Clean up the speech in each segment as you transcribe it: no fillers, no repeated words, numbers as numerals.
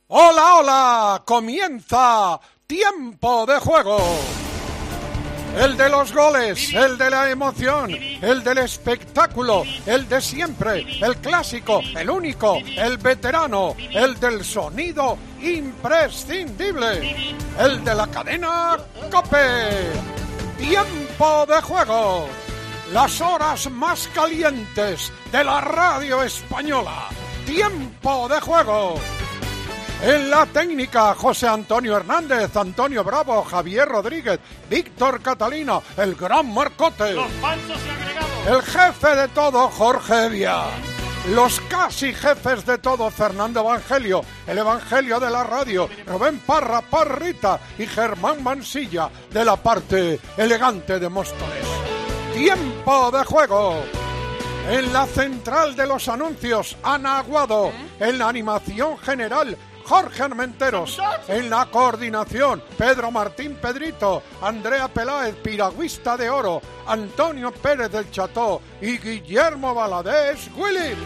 ¡Hola, hola! ¡Comienza Tiempo de Juego! El de los goles, el de la emoción, el del espectáculo, el de siempre, el clásico, el único, el veterano, el del sonido imprescindible, el de la cadena COPE. Tiempo de Juego. Las horas más calientes de la radio española. Tiempo de Juego. En la técnica, José Antonio Hernández, Antonio Bravo, Javier Rodríguez, Víctor Catalina, el gran Marcote. Los falsos y agregados. El jefe de todo, Jorge Evia. Los casi jefes de todo, Fernando Evangelio, el Evangelio de la radio, Rubén Parra, Parrita y Germán Mansilla, de la parte elegante de Móstoles. Tiempo de Juego. En la central de los anuncios, Ana Aguado. En la animación general, Jorge Armenteros. En la coordinación, Pedro Martín Pedrito, Andrea Peláez, piragüista de oro, Antonio Pérez del Cható y Guillermo Valadez Willy.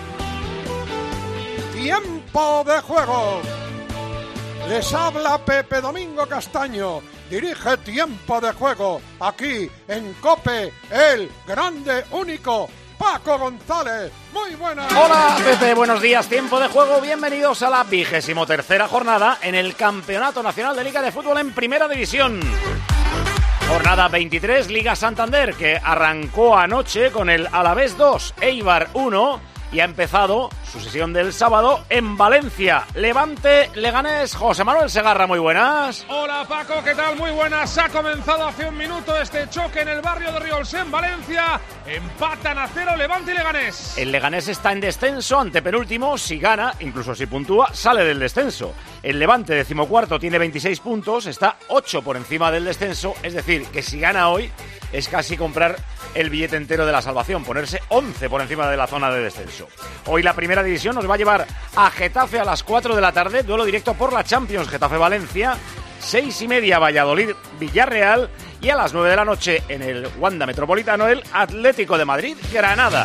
Tiempo de Juego. Les habla Pepe Domingo Castaño. Dirige Tiempo de Juego aquí en COPE, el grande, único Paco González. Muy buenas. Hola Pepe, buenos días. Tiempo de Juego. Bienvenidos a la 23ª jornada en el Campeonato Nacional de Liga de Fútbol en Primera División. Jornada 23, Liga Santander, que arrancó anoche con el Alavés 2, Eibar 1, y ha empezado su sesión del sábado en Valencia. Levante, Leganés. José Manuel Segarra, muy buenas. Hola Paco, ¿qué tal? Muy buenas. Ha comenzado hace un minuto este choque en el barrio de Riols, en Valencia. Empatan a 0 Levante y Leganés. El Leganés está en descenso, antepenúltimo. Si gana, incluso si puntúa, sale del descenso. El Levante, 14º, tiene 26 puntos, está 8 por encima del descenso. Es decir, que si gana hoy es casi comprar el billete entero de la salvación, ponerse 11 por encima de la zona de descenso. Hoy la Primera División nos va a llevar a Getafe a las 4 de la tarde, duelo directo por la Champions, Getafe-Valencia, 6:30 Valladolid-Villarreal, y a las 9 de la noche en el Wanda Metropolitano el Atlético de Madrid-Granada.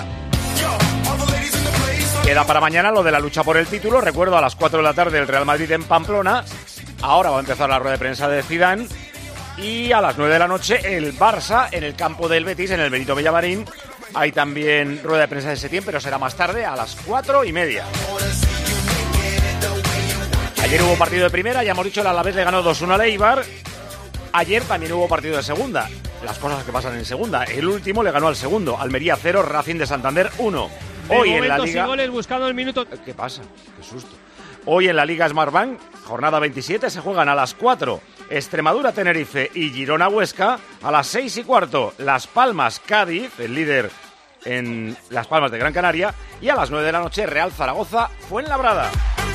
Queda para mañana lo de la lucha por el título. Recuerdo, a las 4 de la tarde el Real Madrid en Pamplona. Ahora va a empezar la rueda de prensa de Zidane. Y a las 9 de la noche el Barça en el campo del Betis, en el Benito Villamarín. Hay también rueda de prensa de Setién, pero será más tarde, a las 4:30. Ayer hubo partido de primera, ya hemos dicho, el Alavés le ganó 2-1 al Eibar. Ayer también hubo partido de segunda, las cosas que pasan en segunda. El último le ganó al segundo, Almería 0, Racing de Santander 1. Hoy en la Liga... goles buscando el minuto. ¿Qué pasa? Qué susto. Hoy en la Liga Smartbank, jornada 27, se juegan a las 4 Extremadura-Tenerife y Girona-Huesca. A las 6:15 Las Palmas-Cádiz, el líder en Las Palmas de Gran Canaria. Y a las 9 de la noche Real Zaragoza-Fuenlabrada.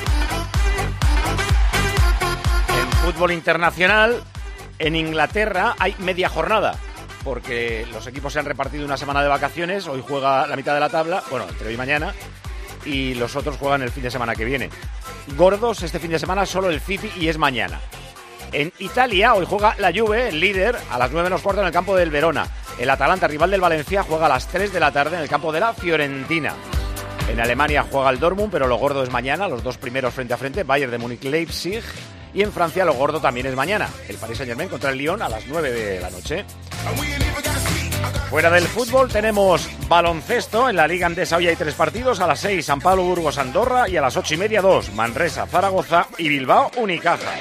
En fútbol internacional, en Inglaterra hay media jornada, porque los equipos se han repartido una semana de vacaciones. Hoy juega la mitad de la tabla, bueno, entre hoy y mañana, y los otros juegan el fin de semana que viene. Gordos este fin de semana solo el City, y es mañana. En Italia hoy juega la Juve, el líder, a las 9:15 en el campo del Verona. El Atalanta, rival del Valencia, juega a las 3 de la tarde en el campo de la Fiorentina. En Alemania juega el Dortmund, pero lo gordo es mañana, los dos primeros frente a frente, Bayern de Múnich-Leipzig. Y en Francia lo gordo también es mañana, el Paris Saint-Germain contra el Lyon a las 9 de la noche. Fuera del fútbol tenemos baloncesto. En la Liga Andesa hoy hay 3 partidos. A las 6 San Pablo, Burgos, Andorra, y a las 8:30 2 Manresa, Zaragoza y Bilbao, Unicaja.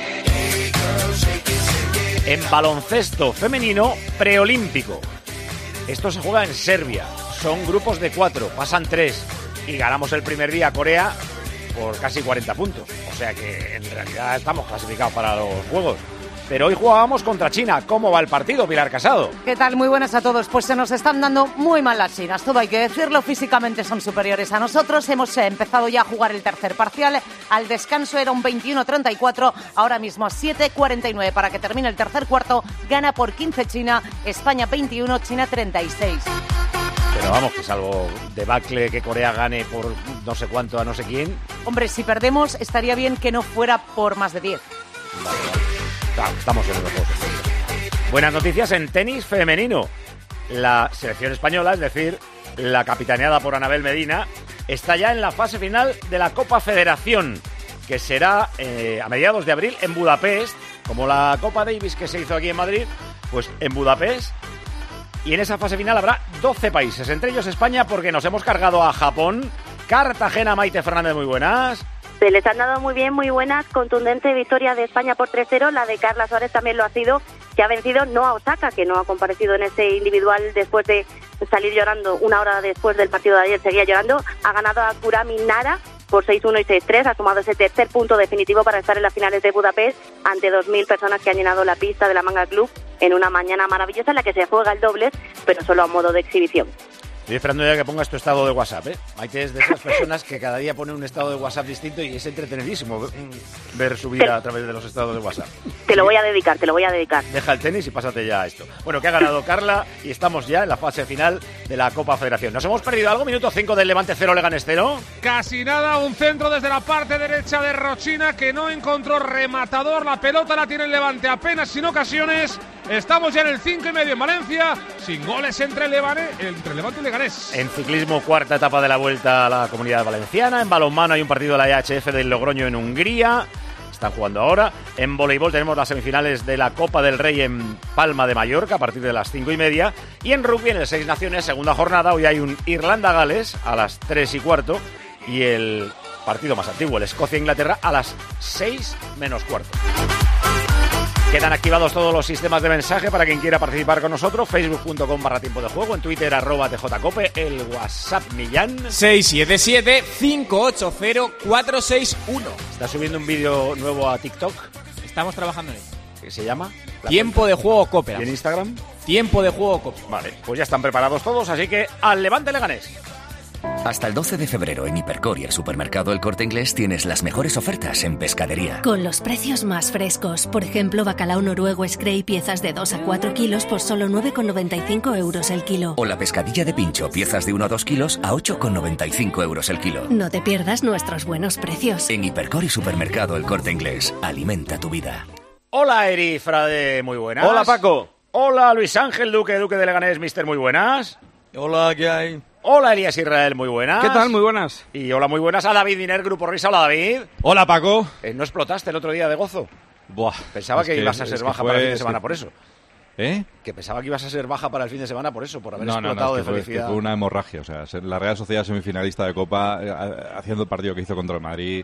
En baloncesto femenino preolímpico, esto se juega en Serbia, son grupos de 4, pasan 3 y ganamos el primer día a Corea por casi 40 puntos, o sea que en realidad estamos clasificados para los Juegos. Pero hoy jugábamos contra China. ¿Cómo va el partido, Pilar Casado? ¿Qué tal? Muy buenas a todos. Pues se nos están dando muy mal las chinas, todo hay que decirlo. Físicamente son superiores a nosotros. Hemos empezado ya a jugar el tercer parcial. Al descanso era un 21-34. Ahora mismo 7-49 para que termine el tercer cuarto. Gana por 15 China. España 21, China 36. Pero vamos, que es algo debacle que Corea gane por no sé cuánto a no sé quién. Hombre, si perdemos estaría bien que no fuera por más de 10. Vale. Estamos en los juegos. Buenas noticias en tenis femenino. La selección española, es decir, la capitaneada por Anabel Medina, está ya en la fase final de la Copa Federación, que será a mediados de abril en Budapest, como la Copa Davis que se hizo aquí en Madrid, pues en Budapest. Y en esa fase final habrá 12 países, entre ellos España, porque nos hemos cargado a Japón. Cartagena, Maite Fernández, muy buenas. Se les han dado muy bien, muy buenas. Contundente victoria de España por 3-0. La de Carla Suárez también lo ha sido, que ha vencido no a Osaka, que no ha comparecido en ese individual después de salir llorando. Una hora después del partido de ayer seguía llorando. Ha ganado a Kurami Nara por 6-1 y 6-3. Ha sumado ese tercer punto definitivo para estar en las finales de Budapest ante 2.000 personas que han llenado la pista de la Manga Club en una mañana maravillosa en la que se juega el dobles, pero solo a modo de exhibición. Estoy esperando ya que pongas tu estado de WhatsApp, ¿eh? Maite es de esas personas que cada día pone un estado de WhatsApp distinto y es entretenidísimo ver su vida a través de los estados de WhatsApp. Te lo voy a dedicar. Deja el tenis y pásate ya a esto. Bueno, que ha ganado Carla y estamos ya en la fase final de la Copa Federación. ¿Nos hemos perdido algo? Minuto 5 del Levante 0, Leganés 0. Casi nada, un centro desde la parte derecha de Rochina que no encontró rematador. La pelota la tiene el Levante apenas sin ocasiones. Estamos ya en el 5,5 en Valencia, sin goles entre Levante y Leganés. En ciclismo, cuarta etapa de la Vuelta a la Comunidad Valenciana. En balonmano hay un partido de la EHF del Logroño en Hungría. Están jugando ahora. En voleibol tenemos las semifinales de la Copa del Rey en Palma de Mallorca a partir de las 5:30. Y en rugby, en el Seis Naciones, segunda jornada, hoy hay un Irlanda-Gales a las 3:15. Y el partido más antiguo, el Escocia-Inglaterra, a las 6:15. Quedan activados todos los sistemas de mensaje para quien quiera participar con nosotros. Facebook.com/tiempo de juego, en Twitter @TJCope, el WhatsApp Millán 677-580-461. Está subiendo un vídeo nuevo a TikTok. Estamos trabajando en ello. ¿Qué se llama? Tiempo de juego Cope. ¿Y en Instagram? Tiempo de juego Cope. Vale, pues ya están preparados todos, así que al Levante Leganés. Hasta el 12 de febrero en Hipercor y el supermercado El Corte Inglés tienes las mejores ofertas en pescadería. Con los precios más frescos. Por ejemplo, bacalao noruego Scray, piezas de 2 a 4 kilos por solo 9,95 euros el kilo. O la pescadilla de pincho, piezas de 1 a 2 kilos a 8,95 euros el kilo. No te pierdas nuestros buenos precios. En Hipercor y supermercado El Corte Inglés. Alimenta tu vida. Hola, Eri Frade, muy buenas. Hola, Paco. Hola, Luis Ángel Duque de Leganés, mister, muy buenas. Hola, ¿qué hay? Hola, Elías Israel, muy buenas. ¿Qué tal? Muy buenas. Y hola, muy buenas a David Diner, Grupo Risa. Hola, David. Hola, Paco. ¿No explotaste el otro día de gozo? Buah. Pensaba que ibas a ser baja para el fin de semana por eso. ¿Eh? Que pensaba que ibas a ser baja para el fin de semana por eso, por haber explotado de felicidad. Fue una hemorragia. O sea, la Real Sociedad semifinalista de Copa, haciendo el partido que hizo contra el Madrid.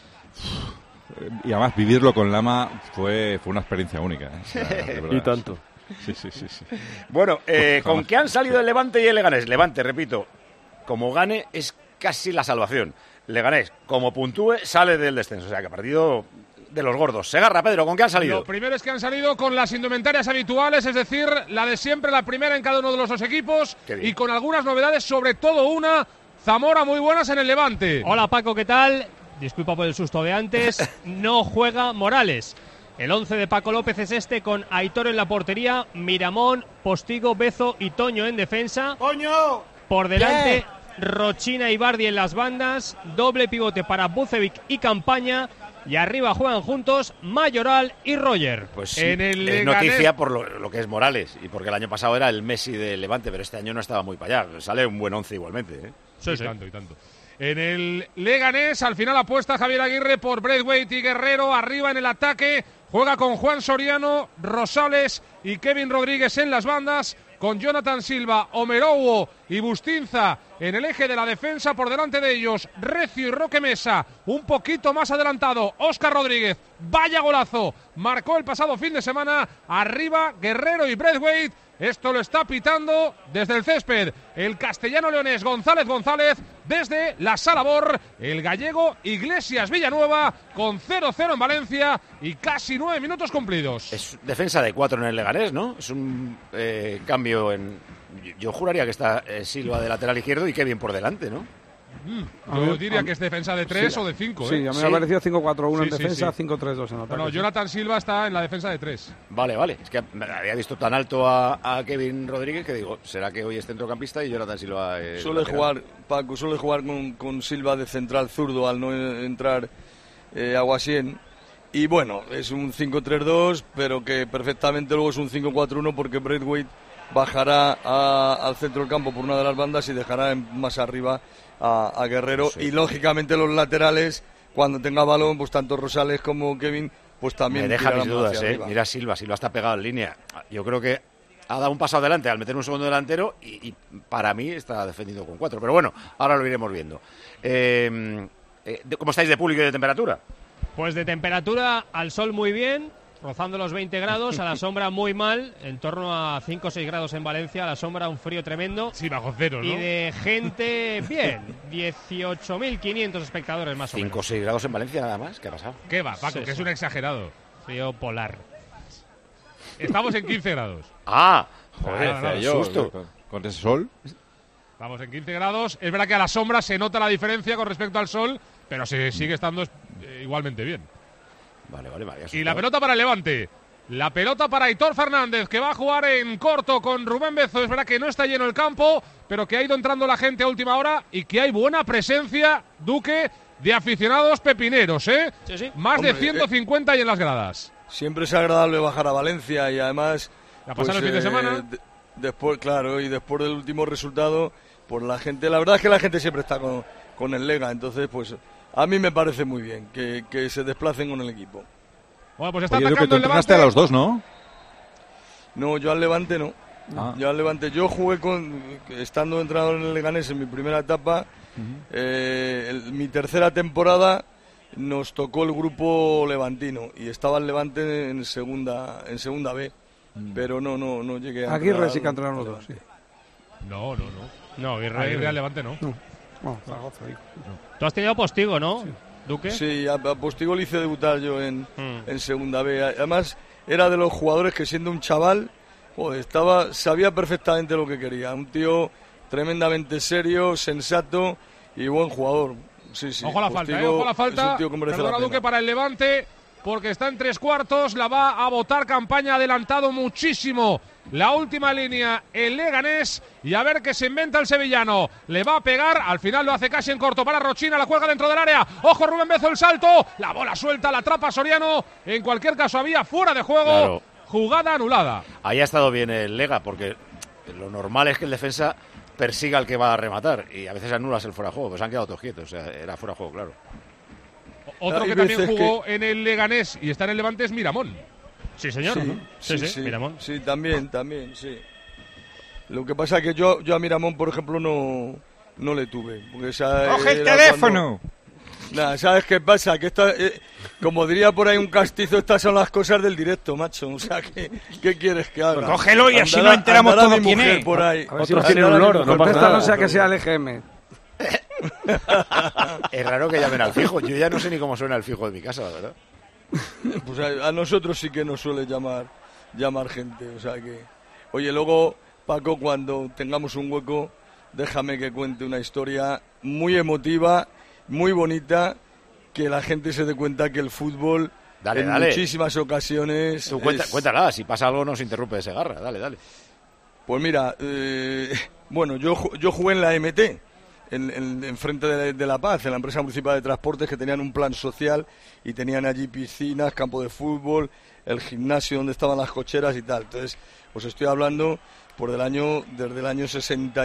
Y además vivirlo con Lama fue una experiencia única. O sea, de verdad. Y tanto. Sí. Bueno, ¿con qué han salido el Levante y el Leganés? Levante, repito, como gane es casi la salvación. Leganés, como puntúe, sale del descenso. O sea, que partido de los gordos. Segarra, Pedro, ¿con qué han salido? Lo primero es que han salido con las indumentarias habituales, es decir, la de siempre, la primera en cada uno de los dos equipos, y con algunas novedades, sobre todo una, Zamora, muy buenas en el Levante. Hola, Paco, ¿qué tal? Disculpa por el susto de antes. No juega Morales. El 11 de Paco López es este, con Aitor en la portería, Miramón, Postigo, Bezo y Toño en defensa. ¡Toño! Por delante, Rochina y Bardi en las bandas, doble pivote para Bucevic y Campaña, y arriba juegan juntos Mayoral y Roger. Pues en el es Leganés... noticia por lo que es Morales, y porque el año pasado era el Messi de Levante, pero este año no estaba muy para allá. Sale un buen 11 igualmente, ¿eh? Sí. Y tanto. En el Leganés, al final apuesta Javier Aguirre por Braithwaite y Guerrero arriba en el ataque. Juega con Juan Soriano, Rosales y Kevin Rodríguez en las bandas, con Jonathan Silva, Omerowo y Bustinza en el eje de la defensa. Por delante de ellos, Recio y Roque Mesa, un poquito más adelantado, Óscar Rodríguez. Vaya golazo, marcó el pasado fin de semana. Arriba, Guerrero y Braithwaite. Esto lo está pitando desde el césped el castellano leonés González, desde la Sala Bor, el gallego Iglesias Villanueva, con 0-0 en Valencia y casi 9 minutos cumplidos. Es defensa de 4 en el Leganés, ¿no? Es un cambio en... Yo juraría que está Silva de lateral izquierdo y Kevin por delante, ¿no? Yo diría que es defensa de 3 o de 5. Sí, a mí me ha parecido 5-4-1 en defensa, 5-3-2 en ataque. Bueno, Jonathan Silva está en la defensa de 3. Vale. Es que había visto tan alto a Kevin Rodríguez que digo, ¿será que hoy es centrocampista y Jonathan Silva suele jugar con Silva de central zurdo al no entrar Aguasien. Y bueno, es un 5-3-2, pero que perfectamente luego es un 5-4-1 porque Braithwaite bajará al centro del campo por una de las bandas y dejará más arriba a Guerrero. Sí. Y lógicamente los laterales cuando tenga balón, pues tanto Rosales como Kevin, pues también me deja mis tirarán dudas, hacia arriba. Mira Silva está pegado en línea. Yo creo que ha dado un paso adelante al meter un segundo delantero y para mí está defendido con 4. Pero bueno, ahora lo iremos viendo. ¿Cómo estáis de público y de temperatura? Pues de temperatura, al sol muy bien, rozando los 20 grados, a la sombra muy mal, en torno a 5 o 6 grados en Valencia, a la sombra un frío tremendo. Sí, bajo cero, ¿no? Y de gente, bien, 18.500 espectadores más o menos. 5 o 6 grados en Valencia nada más, ¿qué ha pasado? ¿Qué va, Paco? Sí, que es sí. un exagerado. Frío polar. Estamos en 15 grados. ¡Ah! Joder, Joder, yo, susto. con ese sol. Estamos en 15 grados. Es verdad que a la sombra se nota la diferencia con respecto al sol, pero se sigue estando igualmente bien. Vale. Y la pelota para el Levante. La pelota para Aitor Fernández, que va a jugar en corto con Rubén Bezo. Es verdad que no está lleno el campo, pero que ha ido entrando la gente a última hora y que hay buena presencia, Duque, de aficionados pepineros, ¿eh? Sí. Más Hombre, de 150 ahí en las gradas. Siempre es agradable bajar a Valencia y además... ¿A pasar el fin de semana? Después, claro, y después del último resultado, pues la gente... La verdad es que la gente siempre está con el Lega, entonces pues a mí me parece muy bien que se desplacen con el equipo. Bueno, pues está Oye, Edu, que atacando tú el entrenaste Levante. a los dos, ¿no? No, yo al Levante no. Ah. Yo al Levante, yo jugué estando entrenador en el Leganés en mi primera etapa. Mi tercera temporada nos tocó el grupo levantino y estaba el Levante en segunda B, pero no llegué a Aguirre sí que entrenaron los dos, sí. No. No, Aguirre al Levante no. No, Zaragoza, digo. Tú has tenido Postigo, ¿no, Sí. Duque? Sí, a Postigo le hice debutar yo en segunda B. Además, era de los jugadores que siendo un chaval, joder, sabía perfectamente lo que quería. Un tío tremendamente serio, sensato y buen jugador. Sí. Ojo a la falta, ojo a la falta. Es un tío que merece Perdona, la pena. Duque, para el Levante, porque está en 3/4, la va a votar campaña, adelantado muchísimo la última línea el Leganés, y a ver qué se inventa el sevillano. Le va a pegar, al final lo hace casi en corto para Rochina, la cuelga dentro del área. Ojo Rubén Bezo, el salto, la bola suelta, la atrapa Soriano. En cualquier caso había fuera de juego, Claro. Jugada anulada. Ahí ha estado bien el Lega, porque lo normal es que el defensa persiga al que va a rematar, y a veces anulas el fuera de juego, pues han quedado todos quietos, o sea, era fuera de juego, claro. Otro Hay que también veces jugó en el Leganés y está en el Levante es Miramón. Sí, señor. Sí, Miramón. Sí, también, sí. Lo que pasa es que yo a Miramón, por ejemplo, no le tuve. Porque ¡Coge el teléfono! Nada, ¿sabes qué pasa? Que como diría por ahí un castizo, estas son las cosas del directo, macho. O sea, ¿qué quieres que haga? Pues cógelo y así nos enteramos todo quién es. Por ahí. A ver si Otros tienen un loro, no pasa nada. No sea que sea el EGM. Es raro que llamen al fijo. Yo ya no sé ni cómo suena el fijo de mi casa, la verdad. Pues a nosotros sí que nos suele llamar gente. O sea que... Oye, luego, Paco, cuando tengamos un hueco, déjame que cuente una historia muy emotiva, muy bonita, que la gente se dé cuenta que el fútbol Dale. muchísimas ocasiones... Tú cuéntala, si pasa algo nos interrumpe de Segarra, dale. Pues mira, bueno, yo jugué en la MT, en frente de La Paz, en la empresa municipal de transportes, que tenían un plan social y tenían allí piscinas, campo de fútbol, el gimnasio donde estaban las cocheras y tal. Entonces, os estoy hablando desde el año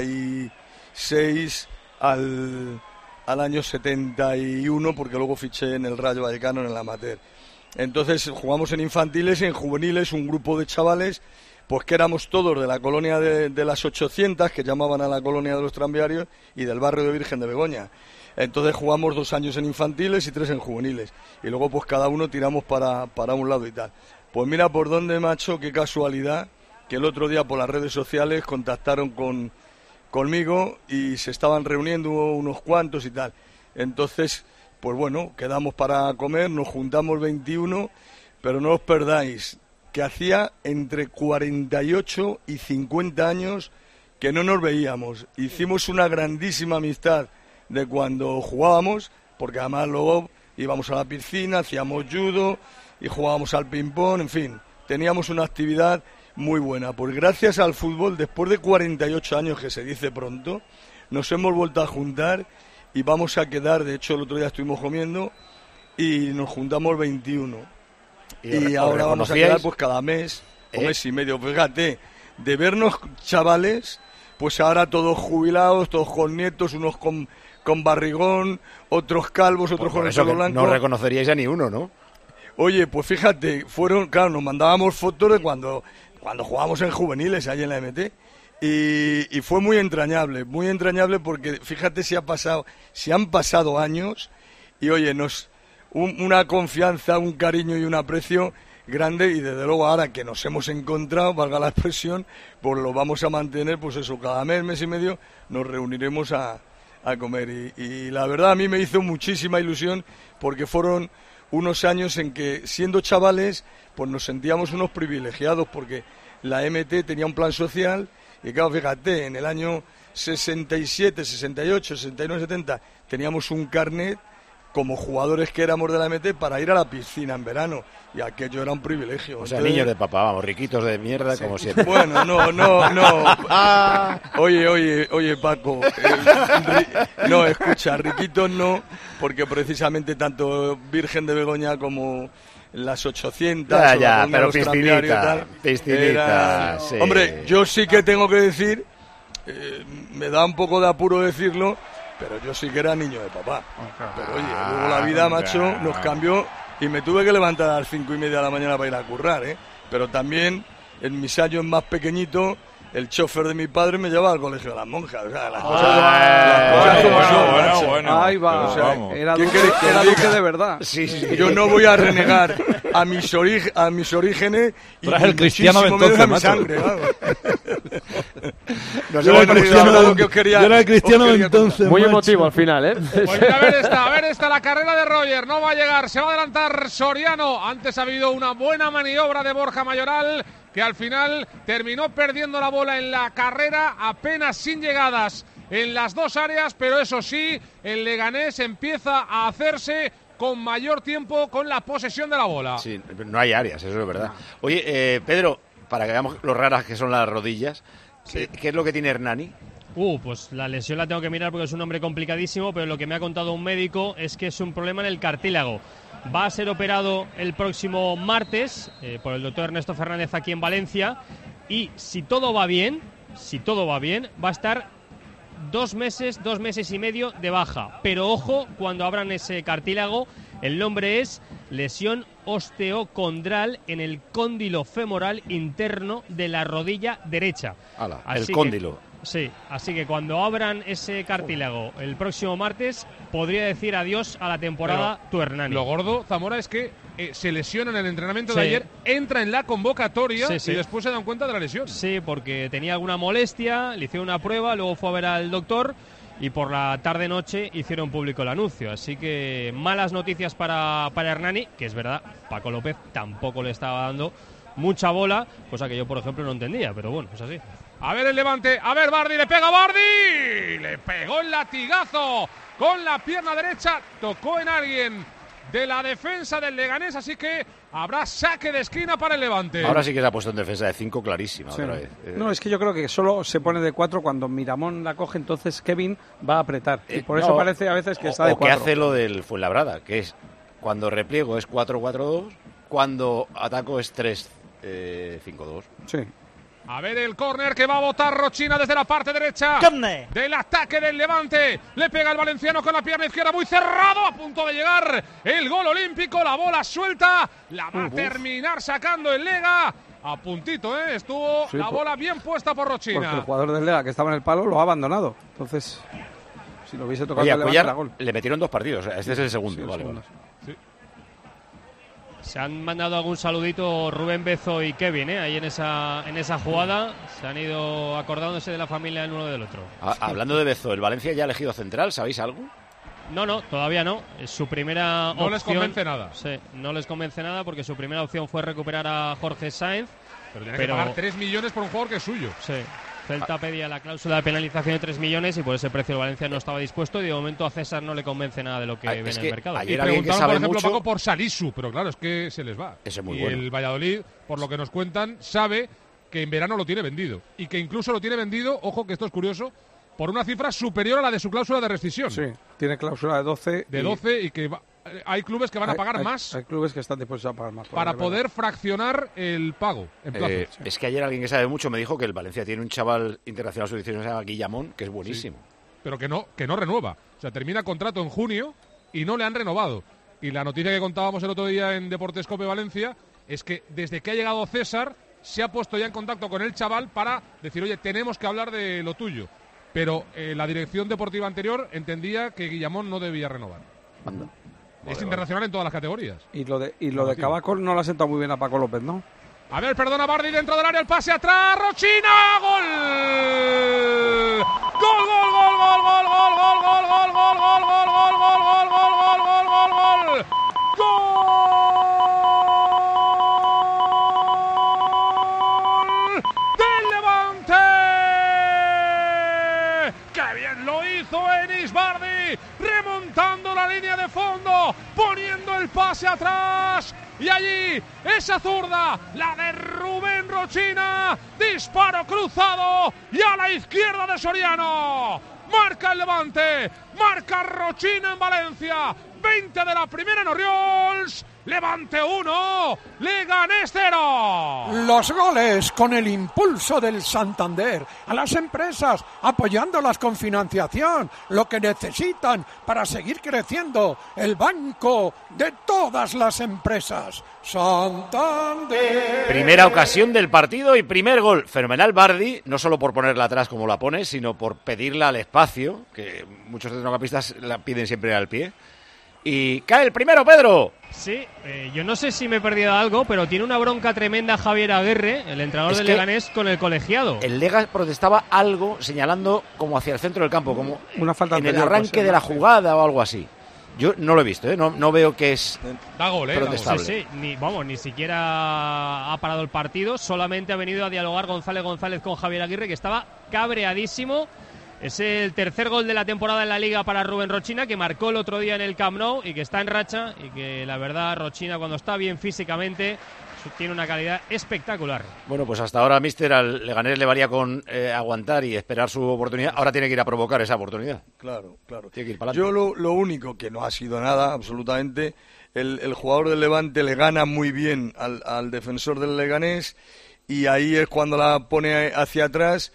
66 al año 71, porque luego fiché en el Rayo Vallecano, en el amateur. Entonces jugamos en infantiles y en juveniles, un grupo de chavales, pues que éramos todos de la colonia de las 800, que llamaban a la colonia de los tranviarios, y del barrio de Virgen de Begoña. Entonces jugamos 2 años en infantiles y 3 en juveniles. Y luego pues cada uno tiramos para un lado y tal. Pues mira por dónde, macho, qué casualidad, que el otro día por las redes sociales contactaron conmigo y se estaban reuniendo unos cuantos y tal. Entonces, pues bueno, quedamos para comer, nos juntamos 21, pero no os perdáis que hacía entre 48 y 50 años que no nos veíamos. Hicimos una grandísima amistad de cuando jugábamos, porque además luego íbamos a la piscina, hacíamos judo y jugábamos al ping-pong, en fin, teníamos una actividad muy buena. Pues gracias al fútbol, después de 48 años, que se dice pronto, nos hemos vuelto a juntar y vamos a quedar, de hecho el otro día estuvimos comiendo y nos juntamos 21. Y ahora vamos a quedar pues cada mes, o mes y medio. Fíjate, de vernos chavales, pues ahora todos jubilados, todos con nietos, unos con con barrigón, otros calvos, otros con el pelo blanco. No reconoceríais a ni uno, ¿no? Oye, pues fíjate, claro, nos mandábamos fotos de cuando jugábamos en juveniles ahí en la MT. Y fue muy entrañable porque fíjate si han pasado años y oye, una confianza, un cariño y un aprecio grande, y desde luego ahora que nos hemos encontrado, valga la expresión, pues lo vamos a mantener, pues eso, cada mes y medio nos reuniremos a comer, y la verdad a mí me hizo muchísima ilusión porque fueron unos años en que siendo chavales pues nos sentíamos unos privilegiados porque la MT tenía un plan social y claro, fíjate, en el año 67, 68, 69, 70 teníamos un carnet como jugadores que éramos de la MT para ir a la piscina en verano, y aquello era un privilegio. O sea, entonces, niños de papá, vamos, riquitos de mierda, sí, como siempre. Bueno, no. Oye, Paco, no, escucha, riquitos no, porque precisamente tanto Virgen de Begoña como las 800 ya, pero piscinita, sí. Hombre, yo sí que tengo que decir, me da un poco de apuro decirlo, pero yo sí que era niño de papá. Pero oye, luego la vida, macho, nos cambió y me tuve que levantar a las 5:30 de la mañana para ir a currar, ¿eh? Pero también, en mis años más pequeñitos, el chofer de mi padre me llevaba al colegio de las monjas. O sea, las cosas como son. Bueno. Ahí va. O sea, era duque de verdad. Sí. Yo no voy a renegar a mis orígenes y el cristiano de entonces, a mi sangre. Yo era el cristiano de entonces. Muy emotivo al final, ¿eh? Pues a ver esta la carrera de Roger. No va a llegar, se va a adelantar Soriano. Antes ha habido una buena maniobra de Borja Mayoral, que al final terminó perdiendo la bola en la carrera, apenas sin llegadas en las dos áreas, pero eso sí, el Leganés empieza a hacerse con mayor tiempo con la posesión de la bola. Sí, no hay áreas, eso es verdad. Oye, Pedro, para que veamos lo raras que son las rodillas, sí. ¿Qué es lo que tiene Hernani? Pues la lesión la tengo que mirar porque es un hombre complicadísimo, pero lo que me ha contado un médico es que es un problema en el cartílago. Va a ser operado el próximo martes por el doctor Ernesto Fernández aquí en Valencia, y si todo va bien, va a estar 2 meses y medio de baja. Pero ojo, cuando abran ese cartílago, el nombre es lesión osteocondral en el cóndilo femoral interno de la rodilla derecha. El cóndilo. Sí, así que cuando abran ese cartílago el próximo martes, podría decir adiós a la temporada tu Hernani. Lo gordo, Zamora, es que se lesiona en el entrenamiento de ayer, entra en la convocatoria y después se dan cuenta de la lesión. Sí, porque tenía alguna molestia, le hicieron una prueba, luego fue a ver al doctor y por la tarde-noche hicieron público el anuncio. Así que malas noticias para Hernani, que es verdad, Paco López tampoco le estaba dando mucha bola, cosa que yo, por ejemplo, no entendía, pero bueno, es así. A ver el Levante, a ver Bardi, le pega Bardi, le pegó el latigazo con la pierna derecha, tocó en alguien de la defensa del Leganés, así que habrá saque de esquina para el Levante. Ahora sí que se ha puesto en defensa de 5 clarísima otra vez. No, es que yo creo que solo se pone de 4 cuando Miramón la coge, entonces Kevin va a apretar. Y por eso parece a veces que está de 4. O que hace lo del Fuenlabrada, que es cuando repliego es 4-4-2, cuando ataco es 3-5-2. Sí. A ver el córner que va a botar Rochina desde la parte derecha del ataque del Levante. Le pega el valenciano con la pierna izquierda muy cerrado, a punto de llegar el gol olímpico. La bola suelta, la va a terminar sacando el Lega. A puntito, estuvo la bola bien puesta por Rochina. Porque el jugador del Lega que estaba en el palo lo ha abandonado. Entonces, si lo hubiese tocado el Levante, era gol. Le metieron 2 partidos, este es el segundo. Sí, vale. Sí. Se han mandado algún saludito Rubén Bezo y Kevin, ahí en esa jugada. Se han ido acordándose de la familia el uno del otro. Hablando de Bezo, ¿el Valencia ya ha elegido central? ¿Sabéis algo? No, todavía no. Es su primera opción. No les convence nada. Sí, no les convence nada porque su primera opción fue recuperar a Jorge Sáenz. Pero tiene que pagar 3 millones por un jugador que es suyo. Sí. Celta pedía la cláusula de penalización de 3 millones y por ese precio el Valencia no estaba dispuesto, y de momento a César no le convence nada de lo que ve en el mercado. Ayer preguntaron, por ejemplo, Paco, por Salisu, pero claro, es que se les va. Ese es muy y bueno. El Valladolid, por lo que nos cuentan, sabe que en verano lo tiene vendido. Y que incluso lo tiene vendido, ojo que esto es curioso, por una cifra superior a la de su cláusula de rescisión. Sí, tiene cláusula de 12. De 12 y que hay clubes que van a pagar más. Hay clubes que están dispuestos a pagar más. Para poder fraccionar el pago en plazo. Sí. Es que ayer alguien que sabe mucho me dijo que el Valencia tiene un chaval internacional sub-18 que se llama Guillamón, que es buenísimo. Sí. pero que no renueva. O sea, termina contrato en junio y no le han renovado. Y la noticia que contábamos el otro día en Deportes Cope Valencia es que desde que ha llegado César se ha puesto ya en contacto con el chaval para decir, oye, tenemos que hablar de lo tuyo. Pero la dirección deportiva anterior entendía que Guillamón no debía renovar. Anda. Es internacional en todas las categorías. Y lo de Cavaco no le ha sentado muy bien a Paco López, ¿no? A ver, perdona Bardi dentro del área, el pase atrás, Rochina, gol. Gol, gol, gol, gol, gol, gol, gol, gol, gol, gol, gol, gol, gol, gol, gol, gol, gol, gol, gol, gol del Levante. ¡Qué bien lo hizo Enis Bardi! Remontando la línea de fondo, poniendo el pase atrás. Y allí, esa zurda, la de Rubén Rochina, disparo cruzado y a la izquierda de Soriano. Marca el Levante, marca Rochina en Valencia, 20 de la primera en Oriols, Levante 1, Leganés 0. Los goles con el impulso del Santander, a las empresas apoyándolas con financiación, lo que necesitan para seguir creciendo, el banco de todas las empresas, Santander. Primera ocasión del partido y primer gol. Fenomenal Bardi, no solo por ponerla atrás como la pone, sino por pedirla al espacio, que muchos centrocampistas la piden siempre al pie. Y cae el primero, Pedro. Sí, yo no sé si me he perdido algo, pero tiene una bronca tremenda Javier Aguirre, el entrenador del Leganés, con el colegiado. El Lega protestaba algo señalando como hacia el centro del campo, como una falta en el arranque de la jugada o algo así. Yo no lo he visto, no veo que es da gol, protestable. Sí, ni siquiera ha parado el partido, solamente ha venido a dialogar González con Javier Aguirre, que estaba cabreadísimo. Es el tercer gol de la temporada en la Liga para Rubén Rochina, que marcó el otro día en el Camp Nou y que está en racha, y que la verdad Rochina, cuando está bien físicamente, tiene una calidad espectacular. Bueno, pues hasta ahora, míster, al Leganés le valía con aguantar y esperar su oportunidad. Ahora tiene que ir a provocar esa oportunidad. Claro. Tiene que ir para Yo lo único que no ha sido nada, absolutamente, el jugador del Levante le gana muy bien al defensor del Leganés, y ahí es cuando la pone hacia atrás.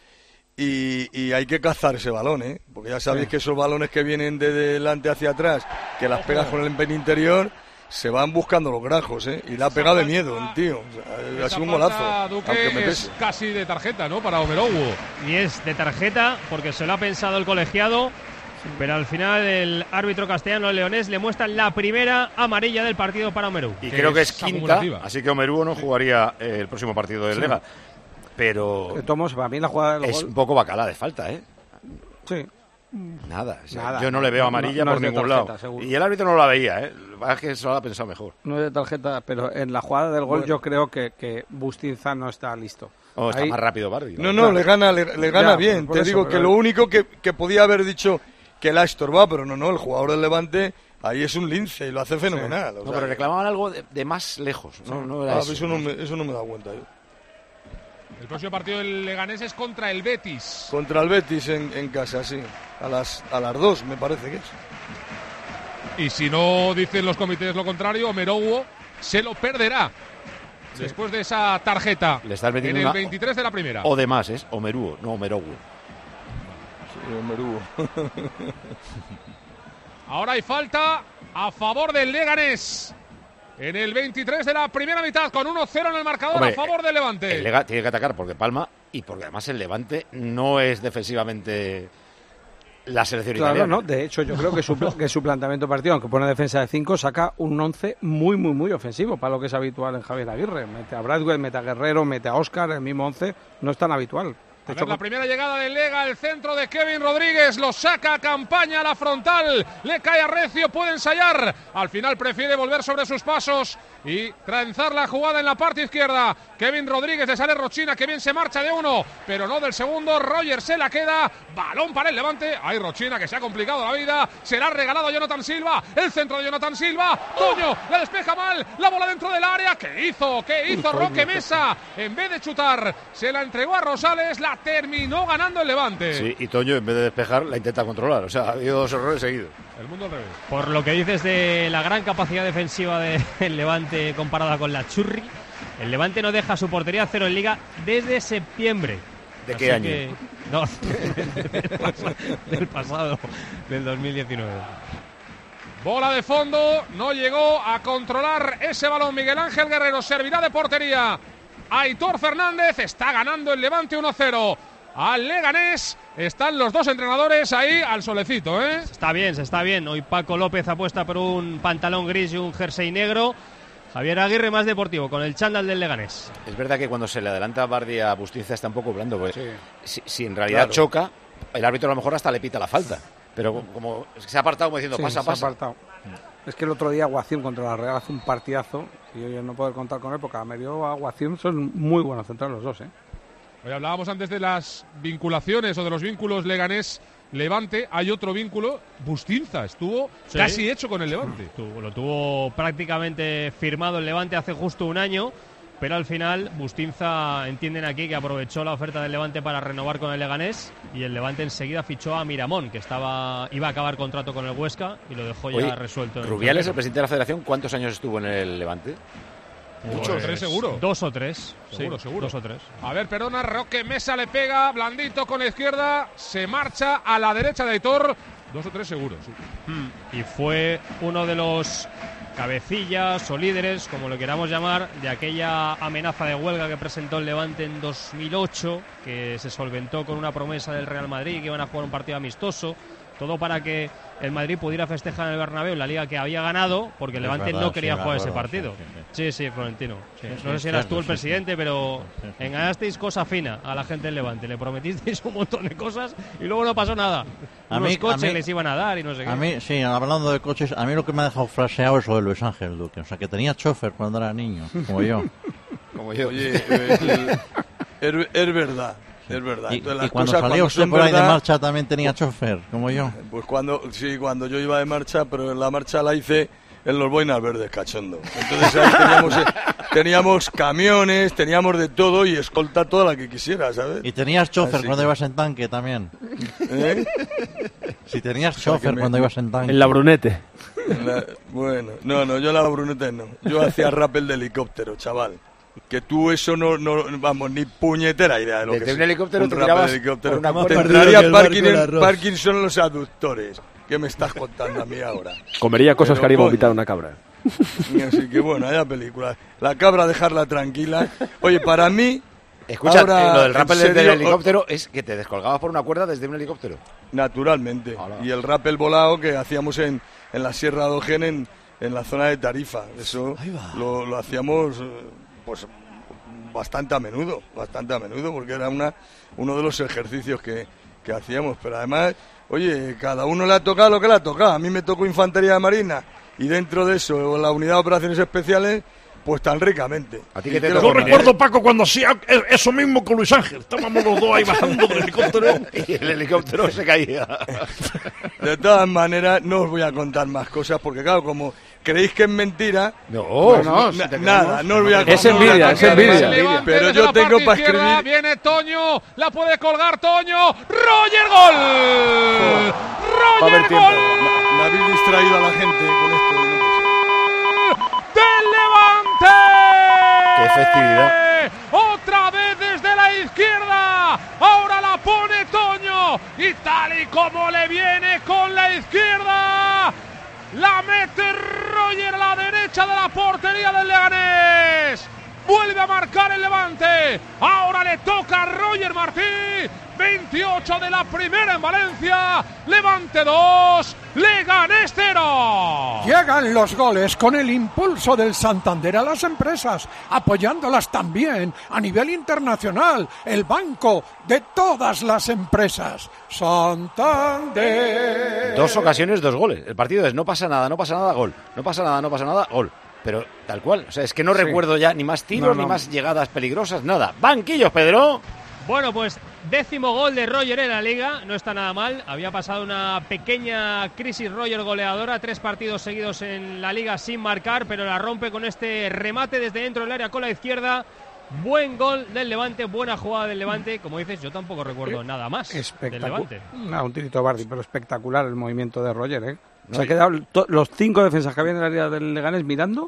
Y hay que cazar ese balón, porque ya sabéis que esos balones que vienen de delante hacia atrás, que las pegas con el empeine interior, se van buscando los grajos, y la ha pegado de miedo el tío. O sea, ha sido un golazo. Duque, es casi de tarjeta, ¿no? Para Omerowo. Y es de tarjeta porque se lo ha pensado el colegiado, pero al final el árbitro castellano leonés le muestra la primera amarilla del partido para Omerowo. Y creo que es quinta, así que Omerowo no jugaría el próximo partido del Lega. Pero para mí la jugada del es gol... un poco bacala de falta, Sí. Nada, yo no le veo amarilla por ningún lado. Seguro. Y el árbitro no la veía, Es que se lo ha pensado mejor. No es de tarjeta, pero en la jugada del gol yo creo que Bustinza no está listo. Está más rápido Bardi. No, le gana bien. Te digo que lo único que podía haber dicho que la ha estorbado, pero no, el jugador del Levante ahí es un lince y lo hace fenomenal. Sí. Pero reclamaban algo de más lejos. No era eso no me da cuenta yo. El próximo partido del Leganés es contra el Betis. Contra el Betis en casa, sí. A las 2, me parece que es. Y si no dicen los comités lo contrario, Omerowo se lo perderá. Sí. Después de esa tarjeta. Le está en el 23 de la primera. O de más, es Omeruo, no Omerowo. Sí, Omeruo. Ahora hay falta a favor del Leganés. En el 23 de la primera mitad, con 1-0 en el marcador. A favor del Levante. El Lega tiene que atacar porque palma y porque además el Levante no es defensivamente la selección italiana. No, de hecho yo creo que su planteamiento de partido, aunque pone defensa de 5, saca un 11 muy, muy, muy ofensivo para lo que es habitual en Javier Aguirre. Mete a Bradwell, mete a Guerrero, mete a Óscar, el mismo 11, no es tan habitual. A ver, la primera llegada del Lega, el centro de Kevin Rodríguez, lo saca a campaña a la frontal, le cae a Recio, puede ensayar, al final prefiere volver sobre sus pasos y trenzar la jugada en la parte izquierda. Kevin Rodríguez, le sale Rochina, que bien se marcha de uno, pero no del segundo. Roger se la queda, balón para el Levante. Hay Rochina, que se ha complicado la vida, se la ha regalado a Jonathan Silva, el centro de Jonathan Silva, Toño la despeja mal, la bola dentro del área. ¿Qué hizo Roque Mesa? En vez de chutar, se la entregó a Rosales, la terminó ganando el Levante. Sí, y Toño, en vez de despejar, la intenta controlar. O sea, ha habido 2 errores seguidos. El mundo al revés. Por lo que dices de la gran capacidad defensiva del Levante comparada con la Churri, el Levante no deja su portería a 0 en Liga desde septiembre. ¿De qué año? No, del pasado, del 2019. Bola de fondo, no llegó a controlar ese balón Miguel Ángel Guerrero, servirá de portería. Aitor Fernández, está ganando el Levante 1-0 al Leganés. Están los dos entrenadores ahí al solecito, ¿eh? Se está bien. Hoy Paco López apuesta por un pantalón gris y un jersey negro. Javier Aguirre más deportivo, con el chándal del Leganés. Es verdad que cuando se le adelanta Bardi a Bustinza está un poco blando, pues si en realidad choca, el árbitro a lo mejor hasta le pita la falta. Pero como se ha apartado como diciendo, pasa. Es que el otro día Aguacín contra la Real hace un partidazo y hoy no poder contar con él porque a medio Aguacín son muy buenos centrales los dos, ¿eh? Hoy hablábamos antes de las vinculaciones o de los vínculos Leganés-Levante. Hay otro vínculo, Bustinza estuvo casi hecho con el Levante. Lo tuvo prácticamente firmado el Levante hace justo un año, pero al final Bustinza, entienden aquí, que aprovechó la oferta del Levante para renovar con el Leganés y el Levante enseguida fichó a Miramón, que iba a acabar contrato con el Huesca y lo dejó ya resuelto. Rubiales, el presidente de la Federación, ¿cuántos años estuvo en el Levante? Muchos, 3 seguro. 2 o 3. Seguro. 2 o 3. A ver, perdona, Roque Mesa le pega, blandito con la izquierda, se marcha a la derecha de Aitor. 2 o 3 seguro, sí. Y fue uno de los cabecillas o líderes, como lo queramos llamar, de aquella amenaza de huelga que presentó el Levante en 2008, que se solventó con una promesa del Real Madrid, que iban a jugar un partido amistoso, todo para que el Madrid pudiera festejar en el Bernabéu la liga que había ganado, porque el Levante no quería jugar ese partido. Sí, Florentino. Sí. No sé si eras tú el presidente, pero engañasteis cosa fina a la gente del Levante. Le prometisteis un montón de cosas y luego no pasó nada. Unos coches les iban a dar y no sé qué. A mí, sí, hablando de coches, a mí lo que me ha dejado fraseado es lo de Luis Ángel Duque. O sea, que tenía chofer cuando era niño, como yo. Oye, es verdad. Es verdad. Y cuando salía usted por ahí de marcha también tenía chofer, como yo. Pues cuando yo iba de marcha, pero la marcha la hice en los Boinas Verdes, cachondo. Entonces ahí teníamos camiones, teníamos de todo y escolta toda la que quisiera, ¿sabes? Y tenías chofer cuando ibas en tanque también. ¿Eh? Si tenías chofer cuando ibas en tanque. En la Brunete. Bueno, no, yo en la Brunete no. Yo hacía rappel de helicóptero, chaval. Que tú eso no vamos, ni puñetera idea de lo que es. Desde un helicóptero te tirabas por una te entraría Parkinson en los aductores. ¿Qué me estás contando a mí ahora? Comería cosas que haría vomitar una cabra. Así que bueno, haya películas. La cabra dejarla tranquila. Oye, para mí... Escucha, lo del rappel desde el helicóptero es que te descolgabas por una cuerda desde un helicóptero. Naturalmente. Hola. Y el rappel volado que hacíamos en la Sierra de Ojén en la zona de Tarifa. Eso lo hacíamos... pues bastante a menudo, porque era uno de los ejercicios que hacíamos, pero además, oye, cada uno le ha tocado lo que le ha tocado. A mí me tocó Infantería de Marina y dentro de eso la Unidad de Operaciones Especiales, pues tan ricamente. ¿A ti qué te tocó? Yo recuerdo, Paco, cuando hacía eso mismo con Luis Ángel, estábamos los dos ahí bajando del helicóptero y el helicóptero se caía. De todas maneras, no os voy a contar más cosas, porque claro, como ¿creéis que es mentira? No, pues, nada, no os voy a contar. Es envidia. Pero yo tengo para escribir. Viene Toño, la puede colgar Toño. ¡Roger, gol! ¡Roger, gol! Me habéis distraído a la gente con esto. ¡Del Levante! ¡Qué festividad! Otra vez desde la izquierda. Ahora la pone Toño. Y tal y como le viene con la izquierda, la mete Roger a la derecha de la portería del Leganés. Vuelve a marcar el Levante. Ahora le toca a Roger Martí. 28 de la primera en Valencia. Levante 2, Leganés 0. Llegan los goles con el impulso del Santander a las empresas, apoyándolas también a nivel internacional. El banco de todas las empresas. Santander. 2 ocasiones, 2 goles. El partido es no pasa nada, gol. No pasa nada, gol. Pero tal cual. O sea, es que no recuerdo ya ni más tiros, ni más llegadas peligrosas, nada. Banquillos, Pedro. Bueno, pues 10º gol de Roger en la Liga, no está nada mal. Había pasado una pequeña crisis Roger goleadora, 3 partidos seguidos en la Liga sin marcar, pero la rompe con este remate desde dentro del área con la izquierda. Buen gol del Levante, buena jugada del Levante. Como dices, yo tampoco recuerdo nada más del Levante. Un tirito Bardi, pero espectacular el movimiento de Roger, ¿eh? Se han quedado los 5 defensas que había en el área del Leganés mirando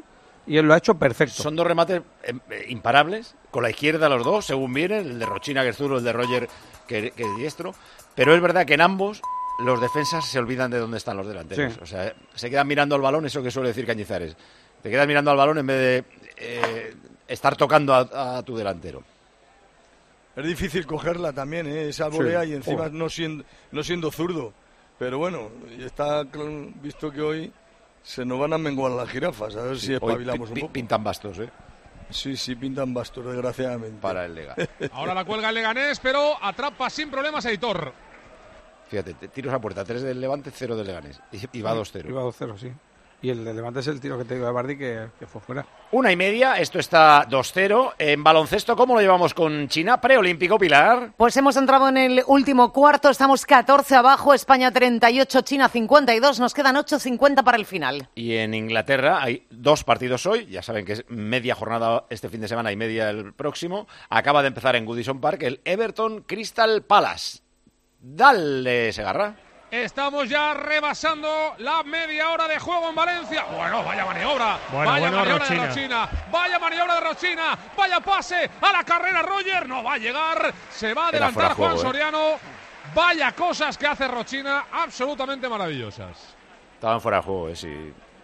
Y él lo ha hecho perfecto. Son dos remates imparables, con la izquierda los dos, según vienen, el de Rochina que es zurdo, el de Roger que es diestro, pero es verdad que en ambos los defensas se olvidan de dónde están los delanteros. Sí. O sea, se quedan mirando al balón, eso que suele decir Cañizares. Te quedas mirando al balón en vez de estar tocando a tu delantero. Es difícil cogerla también, esa volea, y encima no siendo zurdo. Pero bueno, está visto que hoy se nos van a menguar las jirafas, a ver si espabilamos un poco. Pintan bastos, Sí, pintan bastos, desgraciadamente. Para el Lega. Ahora la cuelga el Leganés, pero atrapa sin problemas a Aitor. Fíjate, tiros a puerta, 3 del Levante, 0 del Leganés. Y va 2-0. Y va 2-0, sí. Y el de Levante es el tiro que te digo de Bardi que fue fuera. 1:30, esto está 2-0. En baloncesto, ¿cómo lo llevamos con China? Preolímpico, Pilar. Pues hemos entrado en el último cuarto, estamos 14 abajo, España 38, China 52, nos quedan 8:50 para el final. Y en Inglaterra hay 2 partidos hoy, ya saben que es media jornada este fin de semana y media el próximo. Acaba de empezar en Goodison Park el Everton Crystal Palace. Dale, Segarra. Estamos ya rebasando la media hora de juego en Valencia. Bueno, vaya maniobra. Vaya maniobra de Rochina. Vaya maniobra de Rochina. Vaya pase a la carrera Roger. No va a llegar. Se va a adelantar Juan Soriano. Vaya cosas que hace Rochina. Absolutamente maravillosas. Estaban fuera de juego, si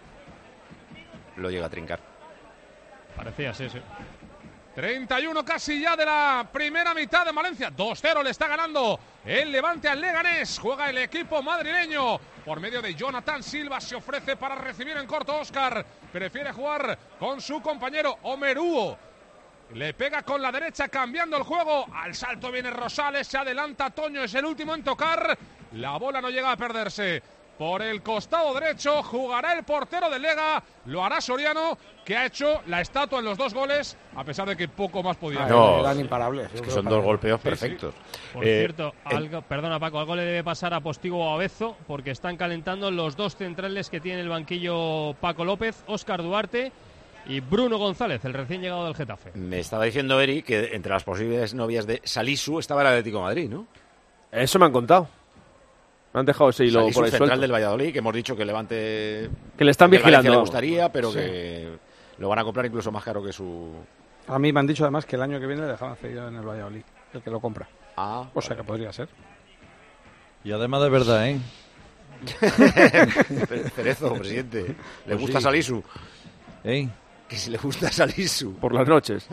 lo llega a trincar. Parecía, sí. 31 casi ya de la primera mitad de Valencia. 2-0 le está ganando el Levante al Leganés. Juega el equipo madrileño. Por medio de Jonathan Silva se ofrece para recibir en corto Óscar. Prefiere jugar con su compañero Omeruo. Le pega con la derecha cambiando el juego. Al salto viene Rosales. Se adelanta Toño. Es el último en tocar. La bola no llega a perderse. Por el costado derecho jugará el portero del Lega, lo hará Soriano, que ha hecho la estatua en los 2 goles, a pesar de que poco más podía. Eran imparables. Es que son 2 golpeos perfectos. Sí. Por cierto, perdona Paco, algo le debe pasar a Postigo o a Bezo, porque están calentando los 2 centrales que tiene el banquillo Paco López, Óscar Duarte y Bruno González, el recién llegado del Getafe. Me estaba diciendo Eri que entre las posibles novias de Salisu estaba el Atlético de Madrid, ¿no? Eso me han contado. Me han dejado ese hilo por ahí central suelto. del Valladolid, que hemos dicho que Levante... Que le están vigilando. Le gustaría, pero que lo van a comprar incluso más caro que su... A mí me han dicho además que el año que viene le dejaban cedido en el Valladolid, el que lo compra. O sea que podría ser. Y además de verdad, Cerezo, presidente. ¿Le gusta Salisu? Que si le gusta Salisu. Por las noches.